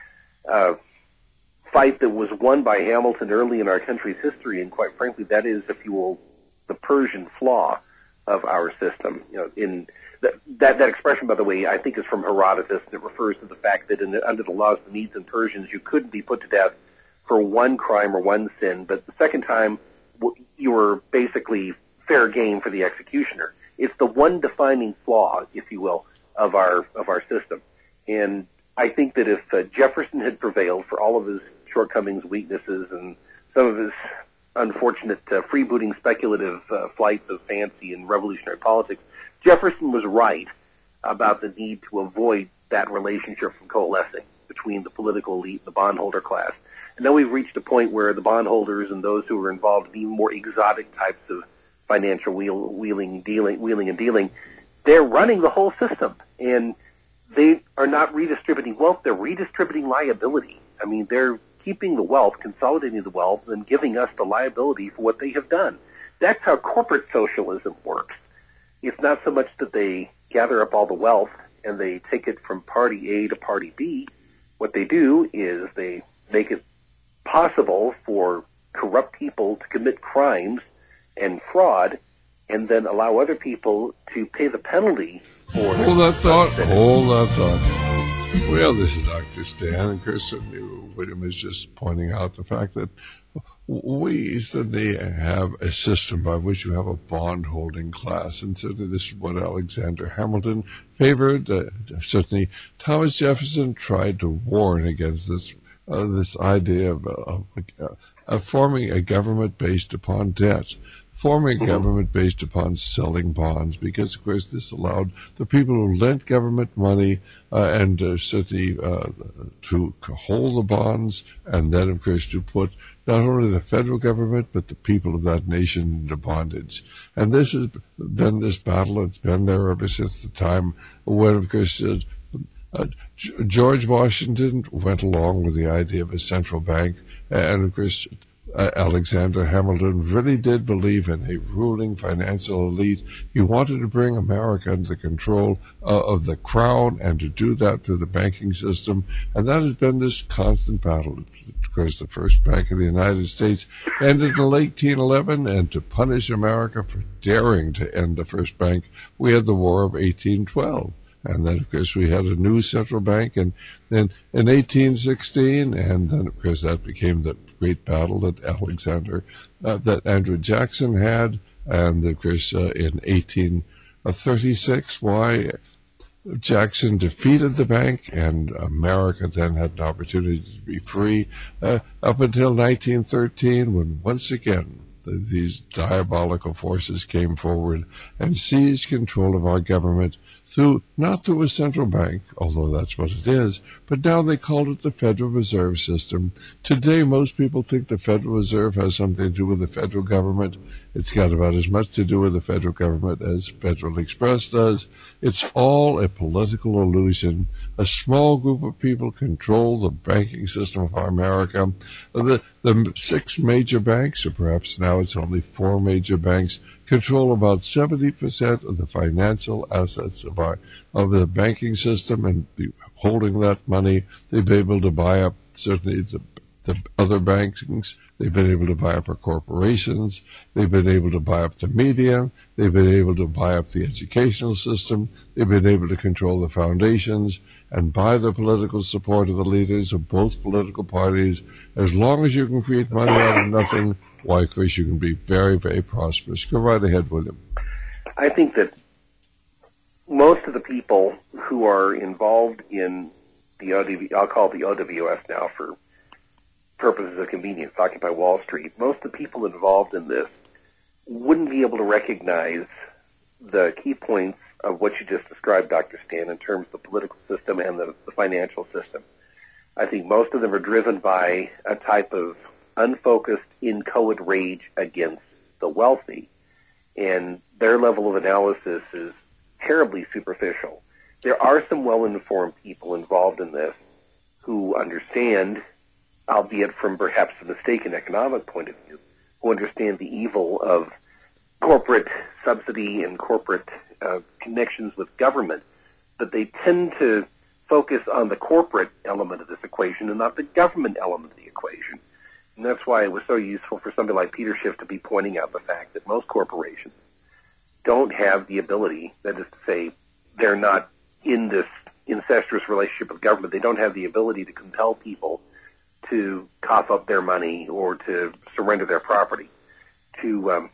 a fight that was won by Hamilton early in our country's history, and quite frankly, that is, if you will, the Persian flaw of our system. You know, in that that, that expression, by the way, I think is from Herodotus, and it refers to the fact that in the, under the laws of the Medes and Persians, you couldn't be put to death for one crime or one sin, but the second time, you were basically fair game for the executioner. It's the one defining flaw, if you will, of our of our system. And I think that if uh, Jefferson had prevailed, for all of his shortcomings, weaknesses, and some of his unfortunate uh, freebooting speculative uh, flights of fancy and revolutionary politics, Jefferson was right about the need to avoid that relationship from coalescing between the political elite and the bondholder class. And now we've reached a point where the bondholders and those who are involved in even more exotic types of financial wheel, wheeling, dealing, wheeling and dealing, they're running the whole system. And they are not redistributing wealth, they're redistributing liability. I mean, they're keeping the wealth, consolidating the wealth, and giving us the liability for what they have done. That's how corporate socialism works. It's not so much that they gather up all the wealth and they take it from party A to party B. What they do is they make it possible for corrupt people to commit crimes and fraud, and then allow other people to pay the penalty for it. Hold that thought. Hold that thought. Well, this is Doctor Stan, and Chris, William is just pointing out the fact that we certainly have a system by which you have a bond-holding class, and certainly this is what Alexander Hamilton favored. Uh, certainly Thomas Jefferson tried to warn against this uh, this idea of, uh, of, of forming a government based upon debt. Forming a government based upon selling bonds, because, of course, this allowed the people who lent government money uh, and uh, certainly uh, to hold the bonds, and then, of course, to put not only the federal government but the people of that nation into bondage. And this has been this battle. It's been there ever since the time when, of course, uh, uh, George Washington went along with the idea of a central bank, and, of course, Uh, Alexander Hamilton really did believe in a ruling financial elite. He wanted to bring America under the control uh, of the crown, and to do that through the banking system. And that has been this constant battle. Of course, the first bank of the United States ended in eighteen eleven, and to punish America for daring to end the first bank, we had the War of eighteen twelve. And then, of course, we had a new central bank and then in eighteen sixteen, and then, of course, that became the great battle that Alexander, uh, that Andrew Jackson had, and, of course, uh, in eighteen thirty-six, why Jackson defeated the bank, and America then had an opportunity to be free, uh, up until nineteen thirteen, when once again the, these diabolical forces came forward and seized control of our government through, not through a central bank, although that's what it is, but now they called it the Federal Reserve System. Today, most people think the Federal Reserve has something to do with the federal government. It's got about as much to do with the federal government as Federal Express does. It's all a political illusion. A small group of people control the banking system of America. The, the six major banks, or perhaps now it's only four major banks, control about seventy percent of the financial assets of our of the banking system, and holding that money, they've been able to buy up certainly the, the other banks. They've been able to buy up our corporations. They've been able to buy up the media. They've been able to buy up the educational system. They've been able to control the foundations and buy the political support of the leaders of both political parties. As long as you can create money out of nothing, why, Chris, you can be very, very prosperous. Go right ahead, William. I think that most of the people who are involved in the O W, I'll call it the O W S now for purposes of convenience, Occupy Wall Street, most of the people involved in this wouldn't be able to recognize the key points of what you just described, Doctor Stan, in terms of the political system and the, the financial system. I think most of them are driven by a type of unfocused, inchoate rage against the wealthy, and their level of analysis is terribly superficial. There are some well-informed people involved in this who understand, albeit from perhaps a mistaken economic point of view, who understand the evil of corporate subsidy and corporate uh, connections with government, but they tend to focus on the corporate element of this equation and not the government element of the equation. And that's why it was so useful for somebody like Peter Schiff to be pointing out the fact that most corporations don't have the ability, that is to say, they're not in this incestuous relationship with government. They don't have the ability to compel people to cough up their money or to surrender their property, to um,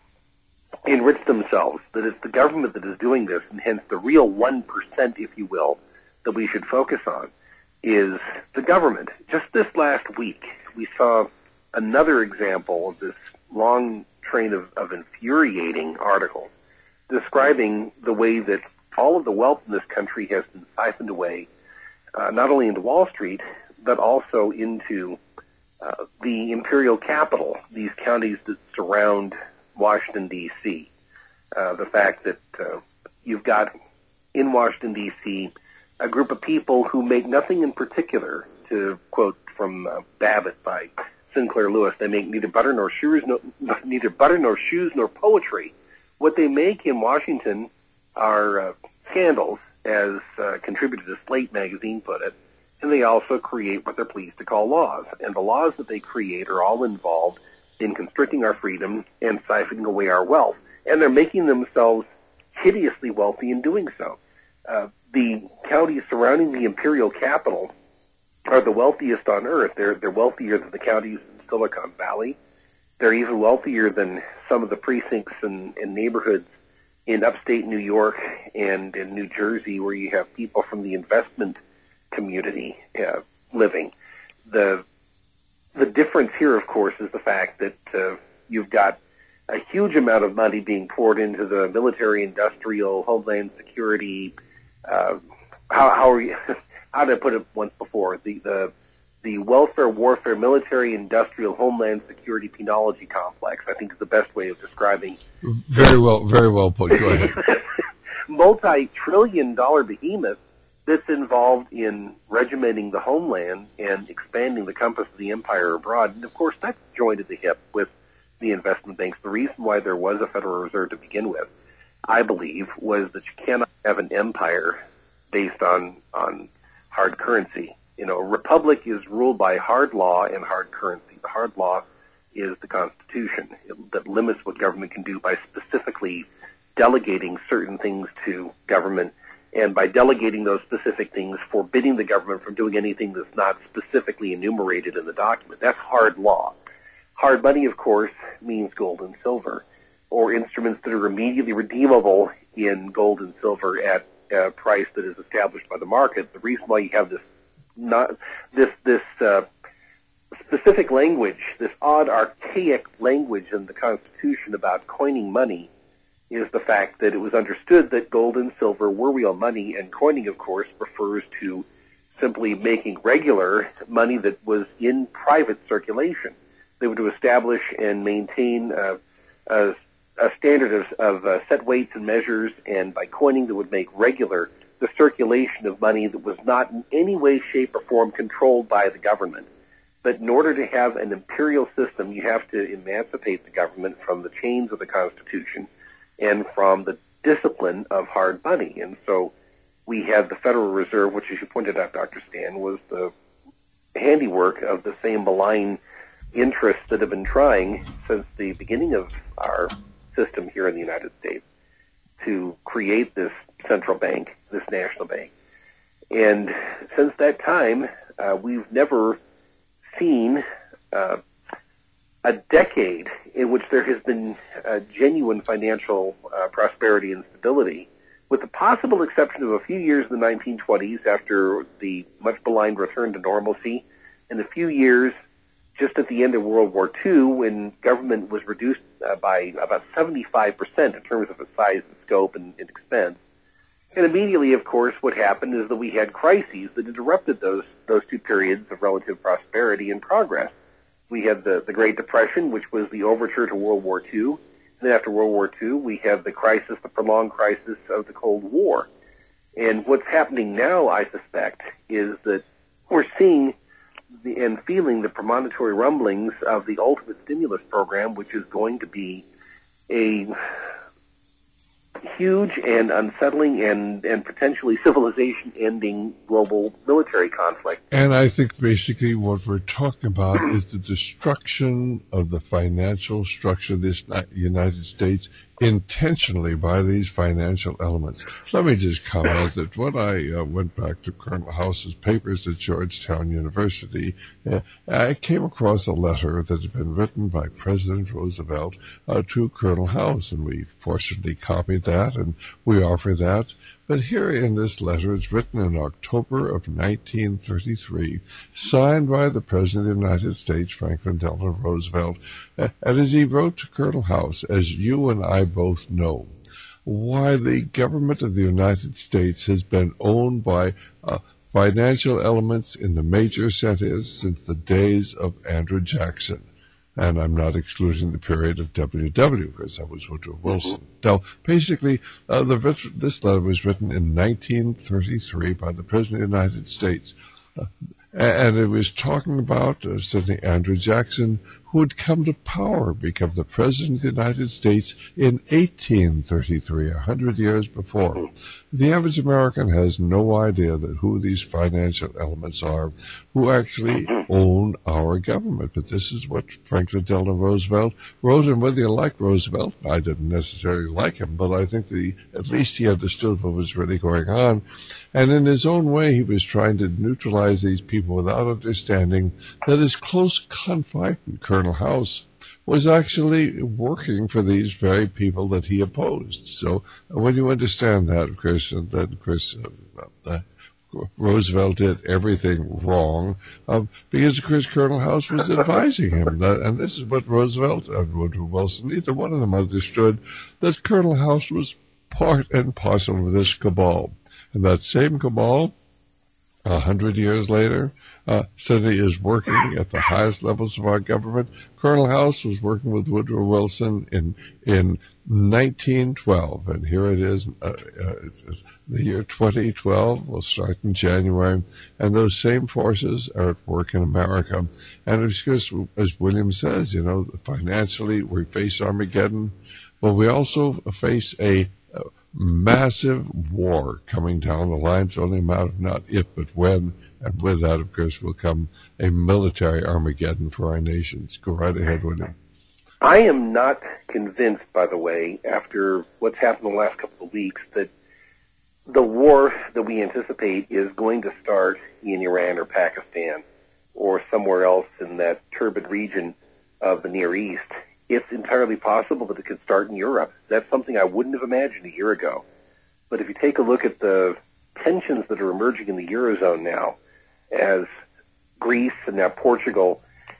enrich themselves. That it's the government that is doing this, and hence the real one percent, if you will, that we should focus on is the government. Just this last week, we saw another example of this long train of, of infuriating articles describing the way that all of the wealth in this country has been siphoned away, uh, not only into Wall Street, but also into uh, the imperial capital, these counties that surround Washington, D C Uh, the fact that uh, you've got in Washington, D C a group of people who make nothing in particular, to quote from uh, Babbitt by Sinclair Lewis, they make neither butter nor shoes, no, neither butter nor shoes nor poetry. What they make in Washington are uh, scandals, as uh, contributor to Slate magazine put it, and they also create what they're pleased to call laws. And the laws that they create are all involved in constricting our freedom and siphoning away our wealth. And they're making themselves hideously wealthy in doing so. Uh, the counties surrounding the imperial capital are the wealthiest on earth. They're, they're wealthier than the counties in Silicon Valley. they're even wealthier than some of the precincts and, and neighborhoods in upstate New York and in New Jersey, where you have people from the investment community uh, living. The the difference here, of course, is the fact that uh, you've got a huge amount of money being poured into the military, industrial, homeland security. Uh, how, how are you? How did I put it once before? The the the welfare, warfare, military, industrial, homeland security, penology complex, I think, is the best way of describing. Very well, very well put. Go ahead. Multi-trillion dollar behemoth that's involved in regimenting the homeland and expanding the compass of the empire abroad. And, of course, that's joined at the hip with the investment banks. The reason why there was a Federal Reserve to begin with, I believe, was that you cannot have an empire based on, on hard currency. You know, a republic is ruled by hard law and hard currency. The hard law is the Constitution that limits what government can do by specifically delegating certain things to government, and by delegating those specific things, forbidding the government from doing anything that's not specifically enumerated in the document. That's hard law. Hard money, of course, means gold and silver, or instruments that are immediately redeemable in gold and silver at a price that is established by the market. The reason why you have this not this this uh, specific language, this odd, archaic language in the Constitution about coining money, is the fact that it was understood that gold and silver were real money, and coining, of course, refers to simply making regular money that was in private circulation. They were to establish and maintain uh, a, a standard of, of uh, set weights and measures, and by coining, that would make regular the circulation of money that was not in any way, shape, or form controlled by the government. But in order to have an imperial system, you have to emancipate the government from the chains of the Constitution and from the discipline of hard money. And so we had the Federal Reserve, which, as you pointed out, Doctor Stan, was the handiwork of the same malign interests that have been trying since the beginning of our system here in the United States to create this central bank, this national bank. And since that time, uh, we've never seen uh, a decade in which there has been uh, genuine financial uh, prosperity and stability, with the possible exception of a few years in the nineteen twenties after the much maligned return to normalcy, and a few years just at the end of World War Two when government was reduced uh, by about seventy-five percent in terms of its size and scope and, and expense. And immediately, of course, what happened is that we had crises that interrupted those those two periods of relative prosperity and progress. We had the, the Great Depression, which was the overture to World War Two. And then after World War Two, we have the crisis, the prolonged crisis of the Cold War. And what's happening now, I suspect, is that we're seeing the, and feeling the premonitory rumblings of the ultimate stimulus program, which is going to be a huge and unsettling and, and potentially civilization-ending global military conflict. And I think basically what we're talking about is the destruction of the financial structure of this United States intentionally by these financial elements. Let me just comment that when I uh, went back to Colonel House's papers at Georgetown University, uh, I came across a letter that had been written by President Roosevelt uh, to Colonel House, and we fortunately copied that, and we offer that. But here in this letter, it's written in October of nineteen thirty-three, signed by the President of the United States, Franklin Delano Roosevelt, and as he wrote to Colonel House, as you and I both know, why the government of the United States has been owned by uh, financial elements in the major centers since the days of Andrew Jackson. And I'm not excluding the period of W W because that was Woodrow Wilson. Mm-hmm. Now, basically, uh, the, this letter was written in nineteen thirty-three by the President of the United States. Uh, and it was talking about uh, certainly Andrew Jackson, who had come to power, become the President of the United States in eighteen thirty-three, a hundred years before. Mm-hmm. The average American has no idea that who these financial elements are who actually own our government. But this is what Franklin Delano Roosevelt wrote, and whether you like Roosevelt, I didn't necessarily like him, but I think the, at least he understood what was really going on. And in his own way, he was trying to neutralize these people without understanding that his close confidant, Colonel House, was actually working for these very people that he opposed. So when you understand that, Chris, and then Chris, uh, uh, Roosevelt did everything wrong um, because Chris Colonel House was advising him. That, and this is what Roosevelt and Woodrow Wilson, neither one of them understood, that Colonel House was part and parcel of this cabal. And that same cabal, a hundred years later, uh, suddenly is working at the highest levels of our government. Colonel House was working with Woodrow Wilson in in nineteen twelve, and here it is, uh, uh, the year twenty twelve. We'll start in January, and those same forces are at work in America. And it's just, as William says, you know, financially we face Armageddon, but we also face a massive war coming down the line. It's only a matter of not if, but when. And with that, of course, will come a military Armageddon for our nations. Go right ahead, William. I am not convinced, by the way, after what's happened the last couple of weeks, that the war that we anticipate is going to start in Iran or Pakistan or somewhere else in that turbid region of the Near East. It's entirely possible that it could start in Europe. That's something I wouldn't have imagined a year ago. But if you take a look at the tensions that are emerging in the Eurozone now, as Greece and now Portugal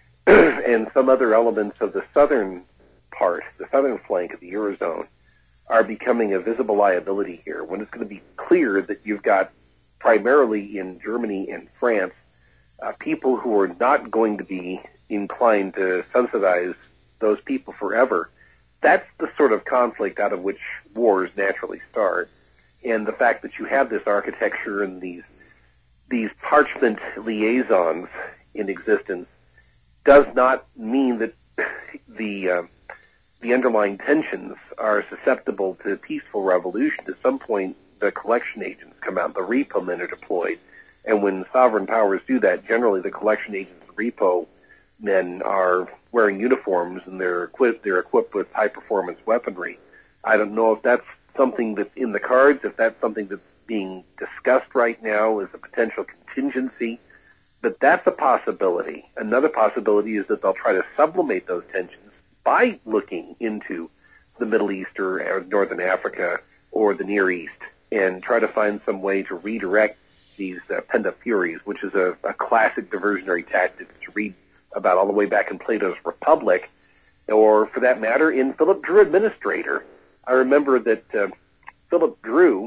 and some other elements of the southern part, the southern flank of the Eurozone, are becoming a visible liability here, when it's going to be clear that you've got primarily in Germany and France, uh, people who are not going to be inclined to subsidize those people forever. That's the sort of conflict out of which wars naturally start. And the fact that you have this architecture and these these parchment liaisons in existence does not mean that the uh, the underlying tensions are susceptible to peaceful revolution. At some point, the collection agents come out, the repo men are deployed. And when sovereign powers do that, generally the collection agents and repo men are wearing uniforms and they're equipped, they're equipped with high-performance weaponry. I don't know if that's something that's in the cards, if that's something that's being discussed right now as a potential contingency, but that's a possibility. Another possibility is that they'll try to sublimate those tensions by looking into the Middle East or, or Northern Africa or the Near East and try to find some way to redirect these uh, pent-up furies, which is a, a classic diversionary tactic to read about all the way back in Plato's Republic, or for that matter, in Philip Drew Administrator. I remember that uh, Philip Drew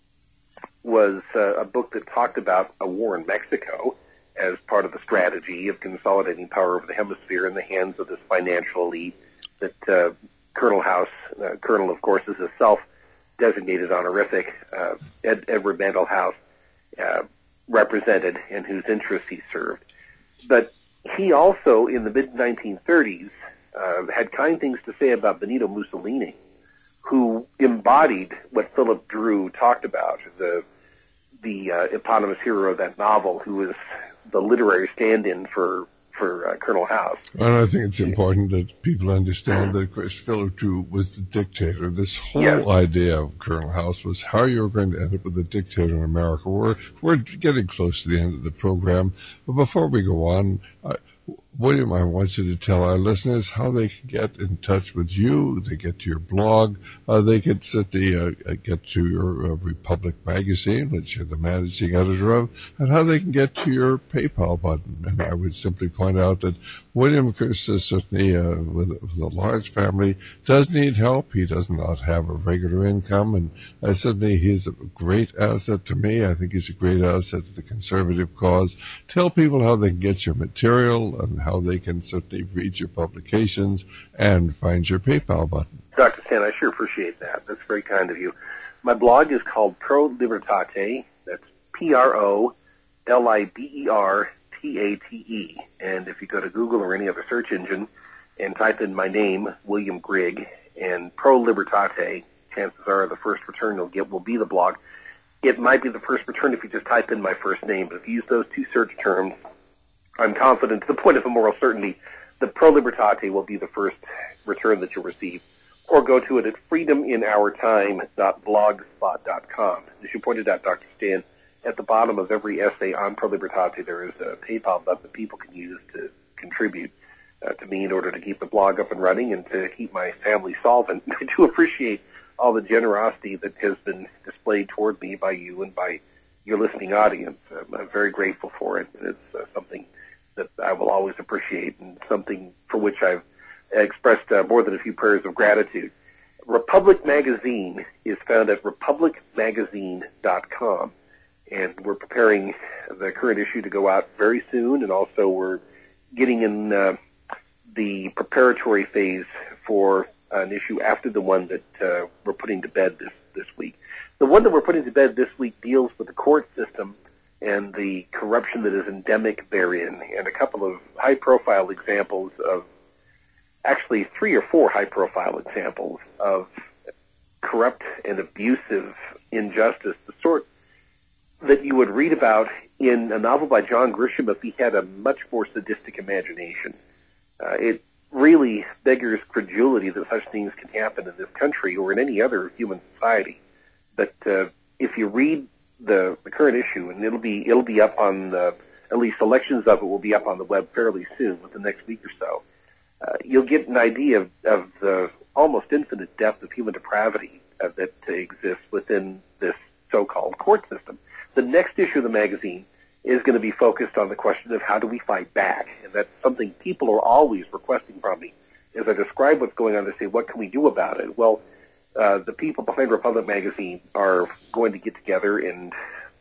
was uh, a book that talked about a war in Mexico as part of the strategy of consolidating power over the hemisphere in the hands of this financial elite that uh, Colonel House, uh, Colonel, of course, is a self-designated honorific, uh, Ed, Edward Mandell House, uh, represented and whose interests he served. But he also, in the mid nineteen thirties, uh, had kind things to say about Benito Mussolini, who embodied what Philip Drew talked about, the the uh, eponymous hero of that novel, who was the literary stand-in for for uh, Colonel House. And I think it's important that people understand that Chris Philip Drew was the dictator. This whole yes. idea of Colonel House was how you were going to end up with a dictator in America. We're we're getting close to the end of the program, but before we go on, I, William, I want you to tell our listeners how they can get in touch with you. They get to your blog. Uh, they can certainly uh, get to your uh, Republic magazine, which you're the managing editor of, and how they can get to your PayPal button. And I would simply point out that William, Chris, is certainly uh, with, with a large family, does need help. He does not have a regular income, and uh, certainly he's a great asset to me. I think he's a great asset to the conservative cause. Tell people how they can get your material and how they can certainly read your publications and find your PayPal button. Doctor Stan, I sure appreciate that. That's very kind of you. My blog is called Pro Libertate. That's P R O L I B E R T A T E. And if you go to Google or any other search engine and type in my name, William Grigg, and Pro Libertate, chances are the first return you'll get will be the blog. It might be the first return if you just type in my first name, but if you use those two search terms, I'm confident to the point of a moral certainty that Pro Libertate will be the first return that you'll receive. Or go to it at freedom in our time dot blogspot dot com. As you pointed out, Doctor Stan, at the bottom of every essay on Pro Libertate, there is a PayPal button that people can use to contribute. uh, to me in order to keep the blog up and running and to keep my family solvent. I do appreciate all the generosity that has been displayed toward me by you and by your listening audience. I'm, I'm very grateful for it. It's uh, something that I will always appreciate and something for which I've expressed uh, more than a few prayers of gratitude. Republic Magazine is found at republic magazine dot com, and we're preparing the current issue to go out very soon, and also we're getting in uh, the preparatory phase for an issue after the one that uh, we're putting to bed this, this week. The one that we're putting to bed this week deals with the court system and the corruption that is endemic therein, and a couple of high-profile examples of actually three or four high-profile examples of corrupt and abusive injustice, the sort that you would read about in a novel by John Grisham if he had a much more sadistic imagination. Uh, it really beggars credulity that such things can happen in this country or in any other human society. But uh, if you read the, the current issue, and it'll be it'll be up on the, at least selections of it will be up on the web fairly soon, within the next week or so. Uh, you'll get an idea of, of the almost infinite depth of human depravity uh, that uh, exists within this so-called court system. The next issue of the magazine is going to be focused on the question of how do we fight back, and that's something people are always requesting from me. As I describe what's going on, they say, what can we do about it? Well, uh, the people behind Republic Magazine are going to get together and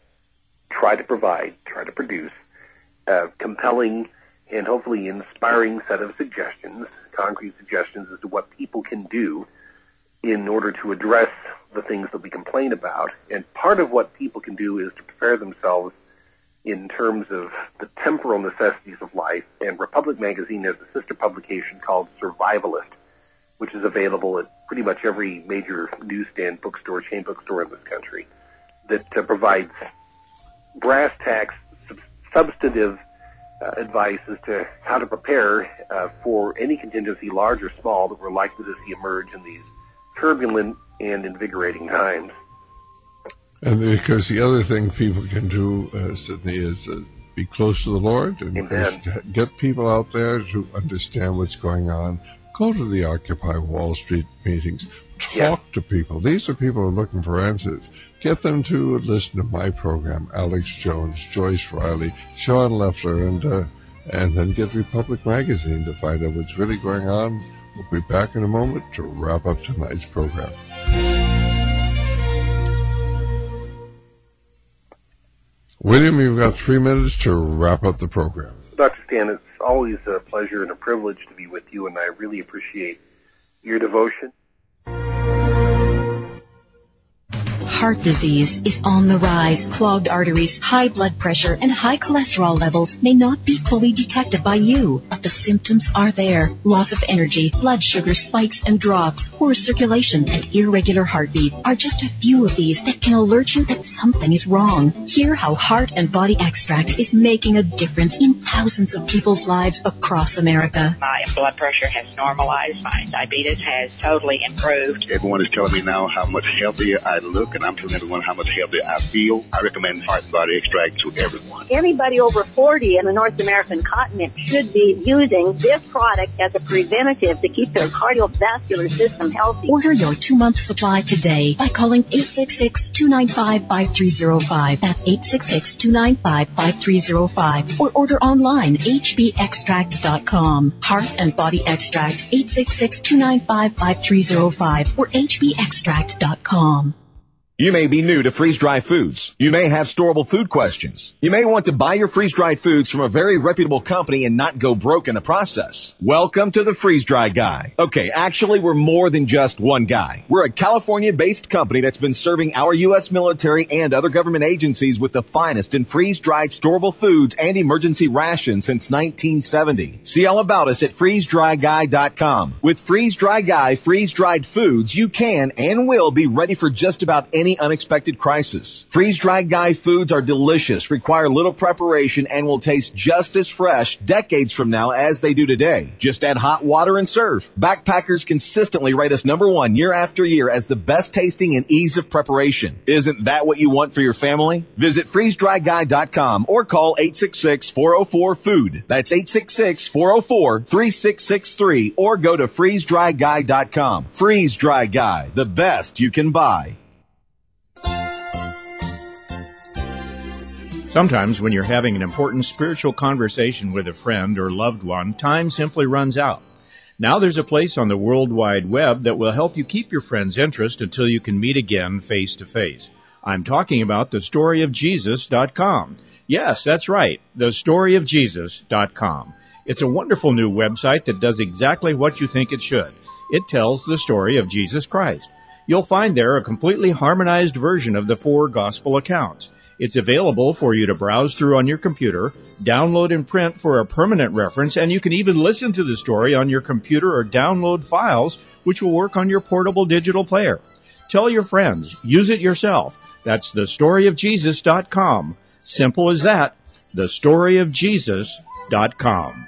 try to provide, try to produce a compelling and hopefully inspiring set of suggestions, concrete suggestions as to what people can do in order to address the things that we complain about. And part of what people can do is to prepare themselves in terms of the temporal necessities of life. And Republic Magazine has a sister publication called Survivalist, which is available at pretty much every major newsstand, bookstore, chain bookstore in this country, that uh, provides brass tacks, sub- substantive Uh, advice as to how to prepare uh, for any contingency, large or small, that we're likely to see emerge in these turbulent and invigorating times. And because the other thing people can do, uh, Sidney, is uh, be close to the Lord and get people out there to understand what's going on. Go to the Occupy Wall Street meetings. Talk yeah. to people. These are people who are looking for answers. Get them to listen to my program, Alex Jones, Joyce Riley, Sean Leffler, and uh, and then get Republic Magazine to find out what's really going on. We'll be back in a moment to wrap up tonight's program. William, you've got three minutes to wrap up the program. Doctor Stan, it's always a pleasure and a privilege to be with you, and I really appreciate your devotion. Heart disease is on the rise. Clogged arteries, high blood pressure, and high cholesterol levels may not be fully detected by you, but the symptoms are there. Loss of energy, blood sugar spikes and drops, poor circulation, and irregular heartbeat are just a few of these that can alert you that something is wrong. Hear how Heart and Body Extract is making a difference in thousands of people's lives across America. My blood pressure has normalized. My diabetes has totally improved. Everyone is telling me now how much healthier I look, and I'm telling everyone how much healthier I feel. I recommend Heart and Body Extract to everyone. Anybody over forty in the North American continent should be using this product as a preventative to keep their cardiovascular system healthy. Order your two-month supply today by calling eight six six, two nine five, five three zero five. That's eight six six, two nine five, five three zero five. Or order online, h b extract dot com. Heart and Body Extract, eight six six, two nine five, five three zero five or h b extract dot com. You may be new to freeze-dried foods. You may have storable food questions. You may want to buy your freeze-dried foods from a very reputable company and not go broke in the process. Welcome to the Freeze-Dry Guy. Okay, actually, we're more than just one guy. We're a California-based company that's been serving our U S military and other government agencies with the finest in freeze-dried storable foods and emergency rations since nineteen seventy. See all about us at freeze dry guy dot com. With Freeze-Dry Guy freeze-dried foods, you can and will be ready for just about any any unexpected crisis. Freeze-dried Guy foods are delicious, require little preparation, and will taste just as fresh decades from now as they do today. Just add hot water and serve. Backpackers consistently rate us number one year after year as the best tasting and ease of preparation. Isn't that what you want for your family? Visit freeze dry guy dot com or call eight six six, four oh four, food. That's eight six six, four oh four, three six six three or go to freeze dry guy dot com. Freeze Dry Guy, the best you can buy. Sometimes when you're having an important spiritual conversation with a friend or loved one, time simply runs out. Now there's a place on the World Wide Web that will help you keep your friend's interest until you can meet again face to face. I'm talking about the story of jesus dot com. Yes, that's right, the story of jesus dot com. It's a wonderful new website that does exactly what you think it should. It tells the story of Jesus Christ. You'll find there a completely harmonized version of the four gospel accounts. It's available for you to browse through on your computer, download and print for a permanent reference, and you can even listen to the story on your computer or download files, which will work on your portable digital player. Tell your friends. Use it yourself. That's the story of jesus dot com. Simple as that. the story of jesus dot com.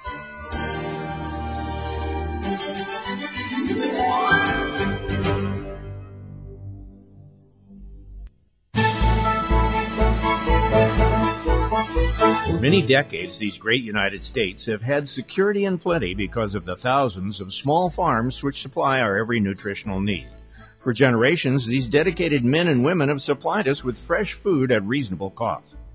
For many decades, these great United States have had security and plenty because of the thousands of small farms which supply our every nutritional need. For generations, these dedicated men and women have supplied us with fresh food at reasonable cost.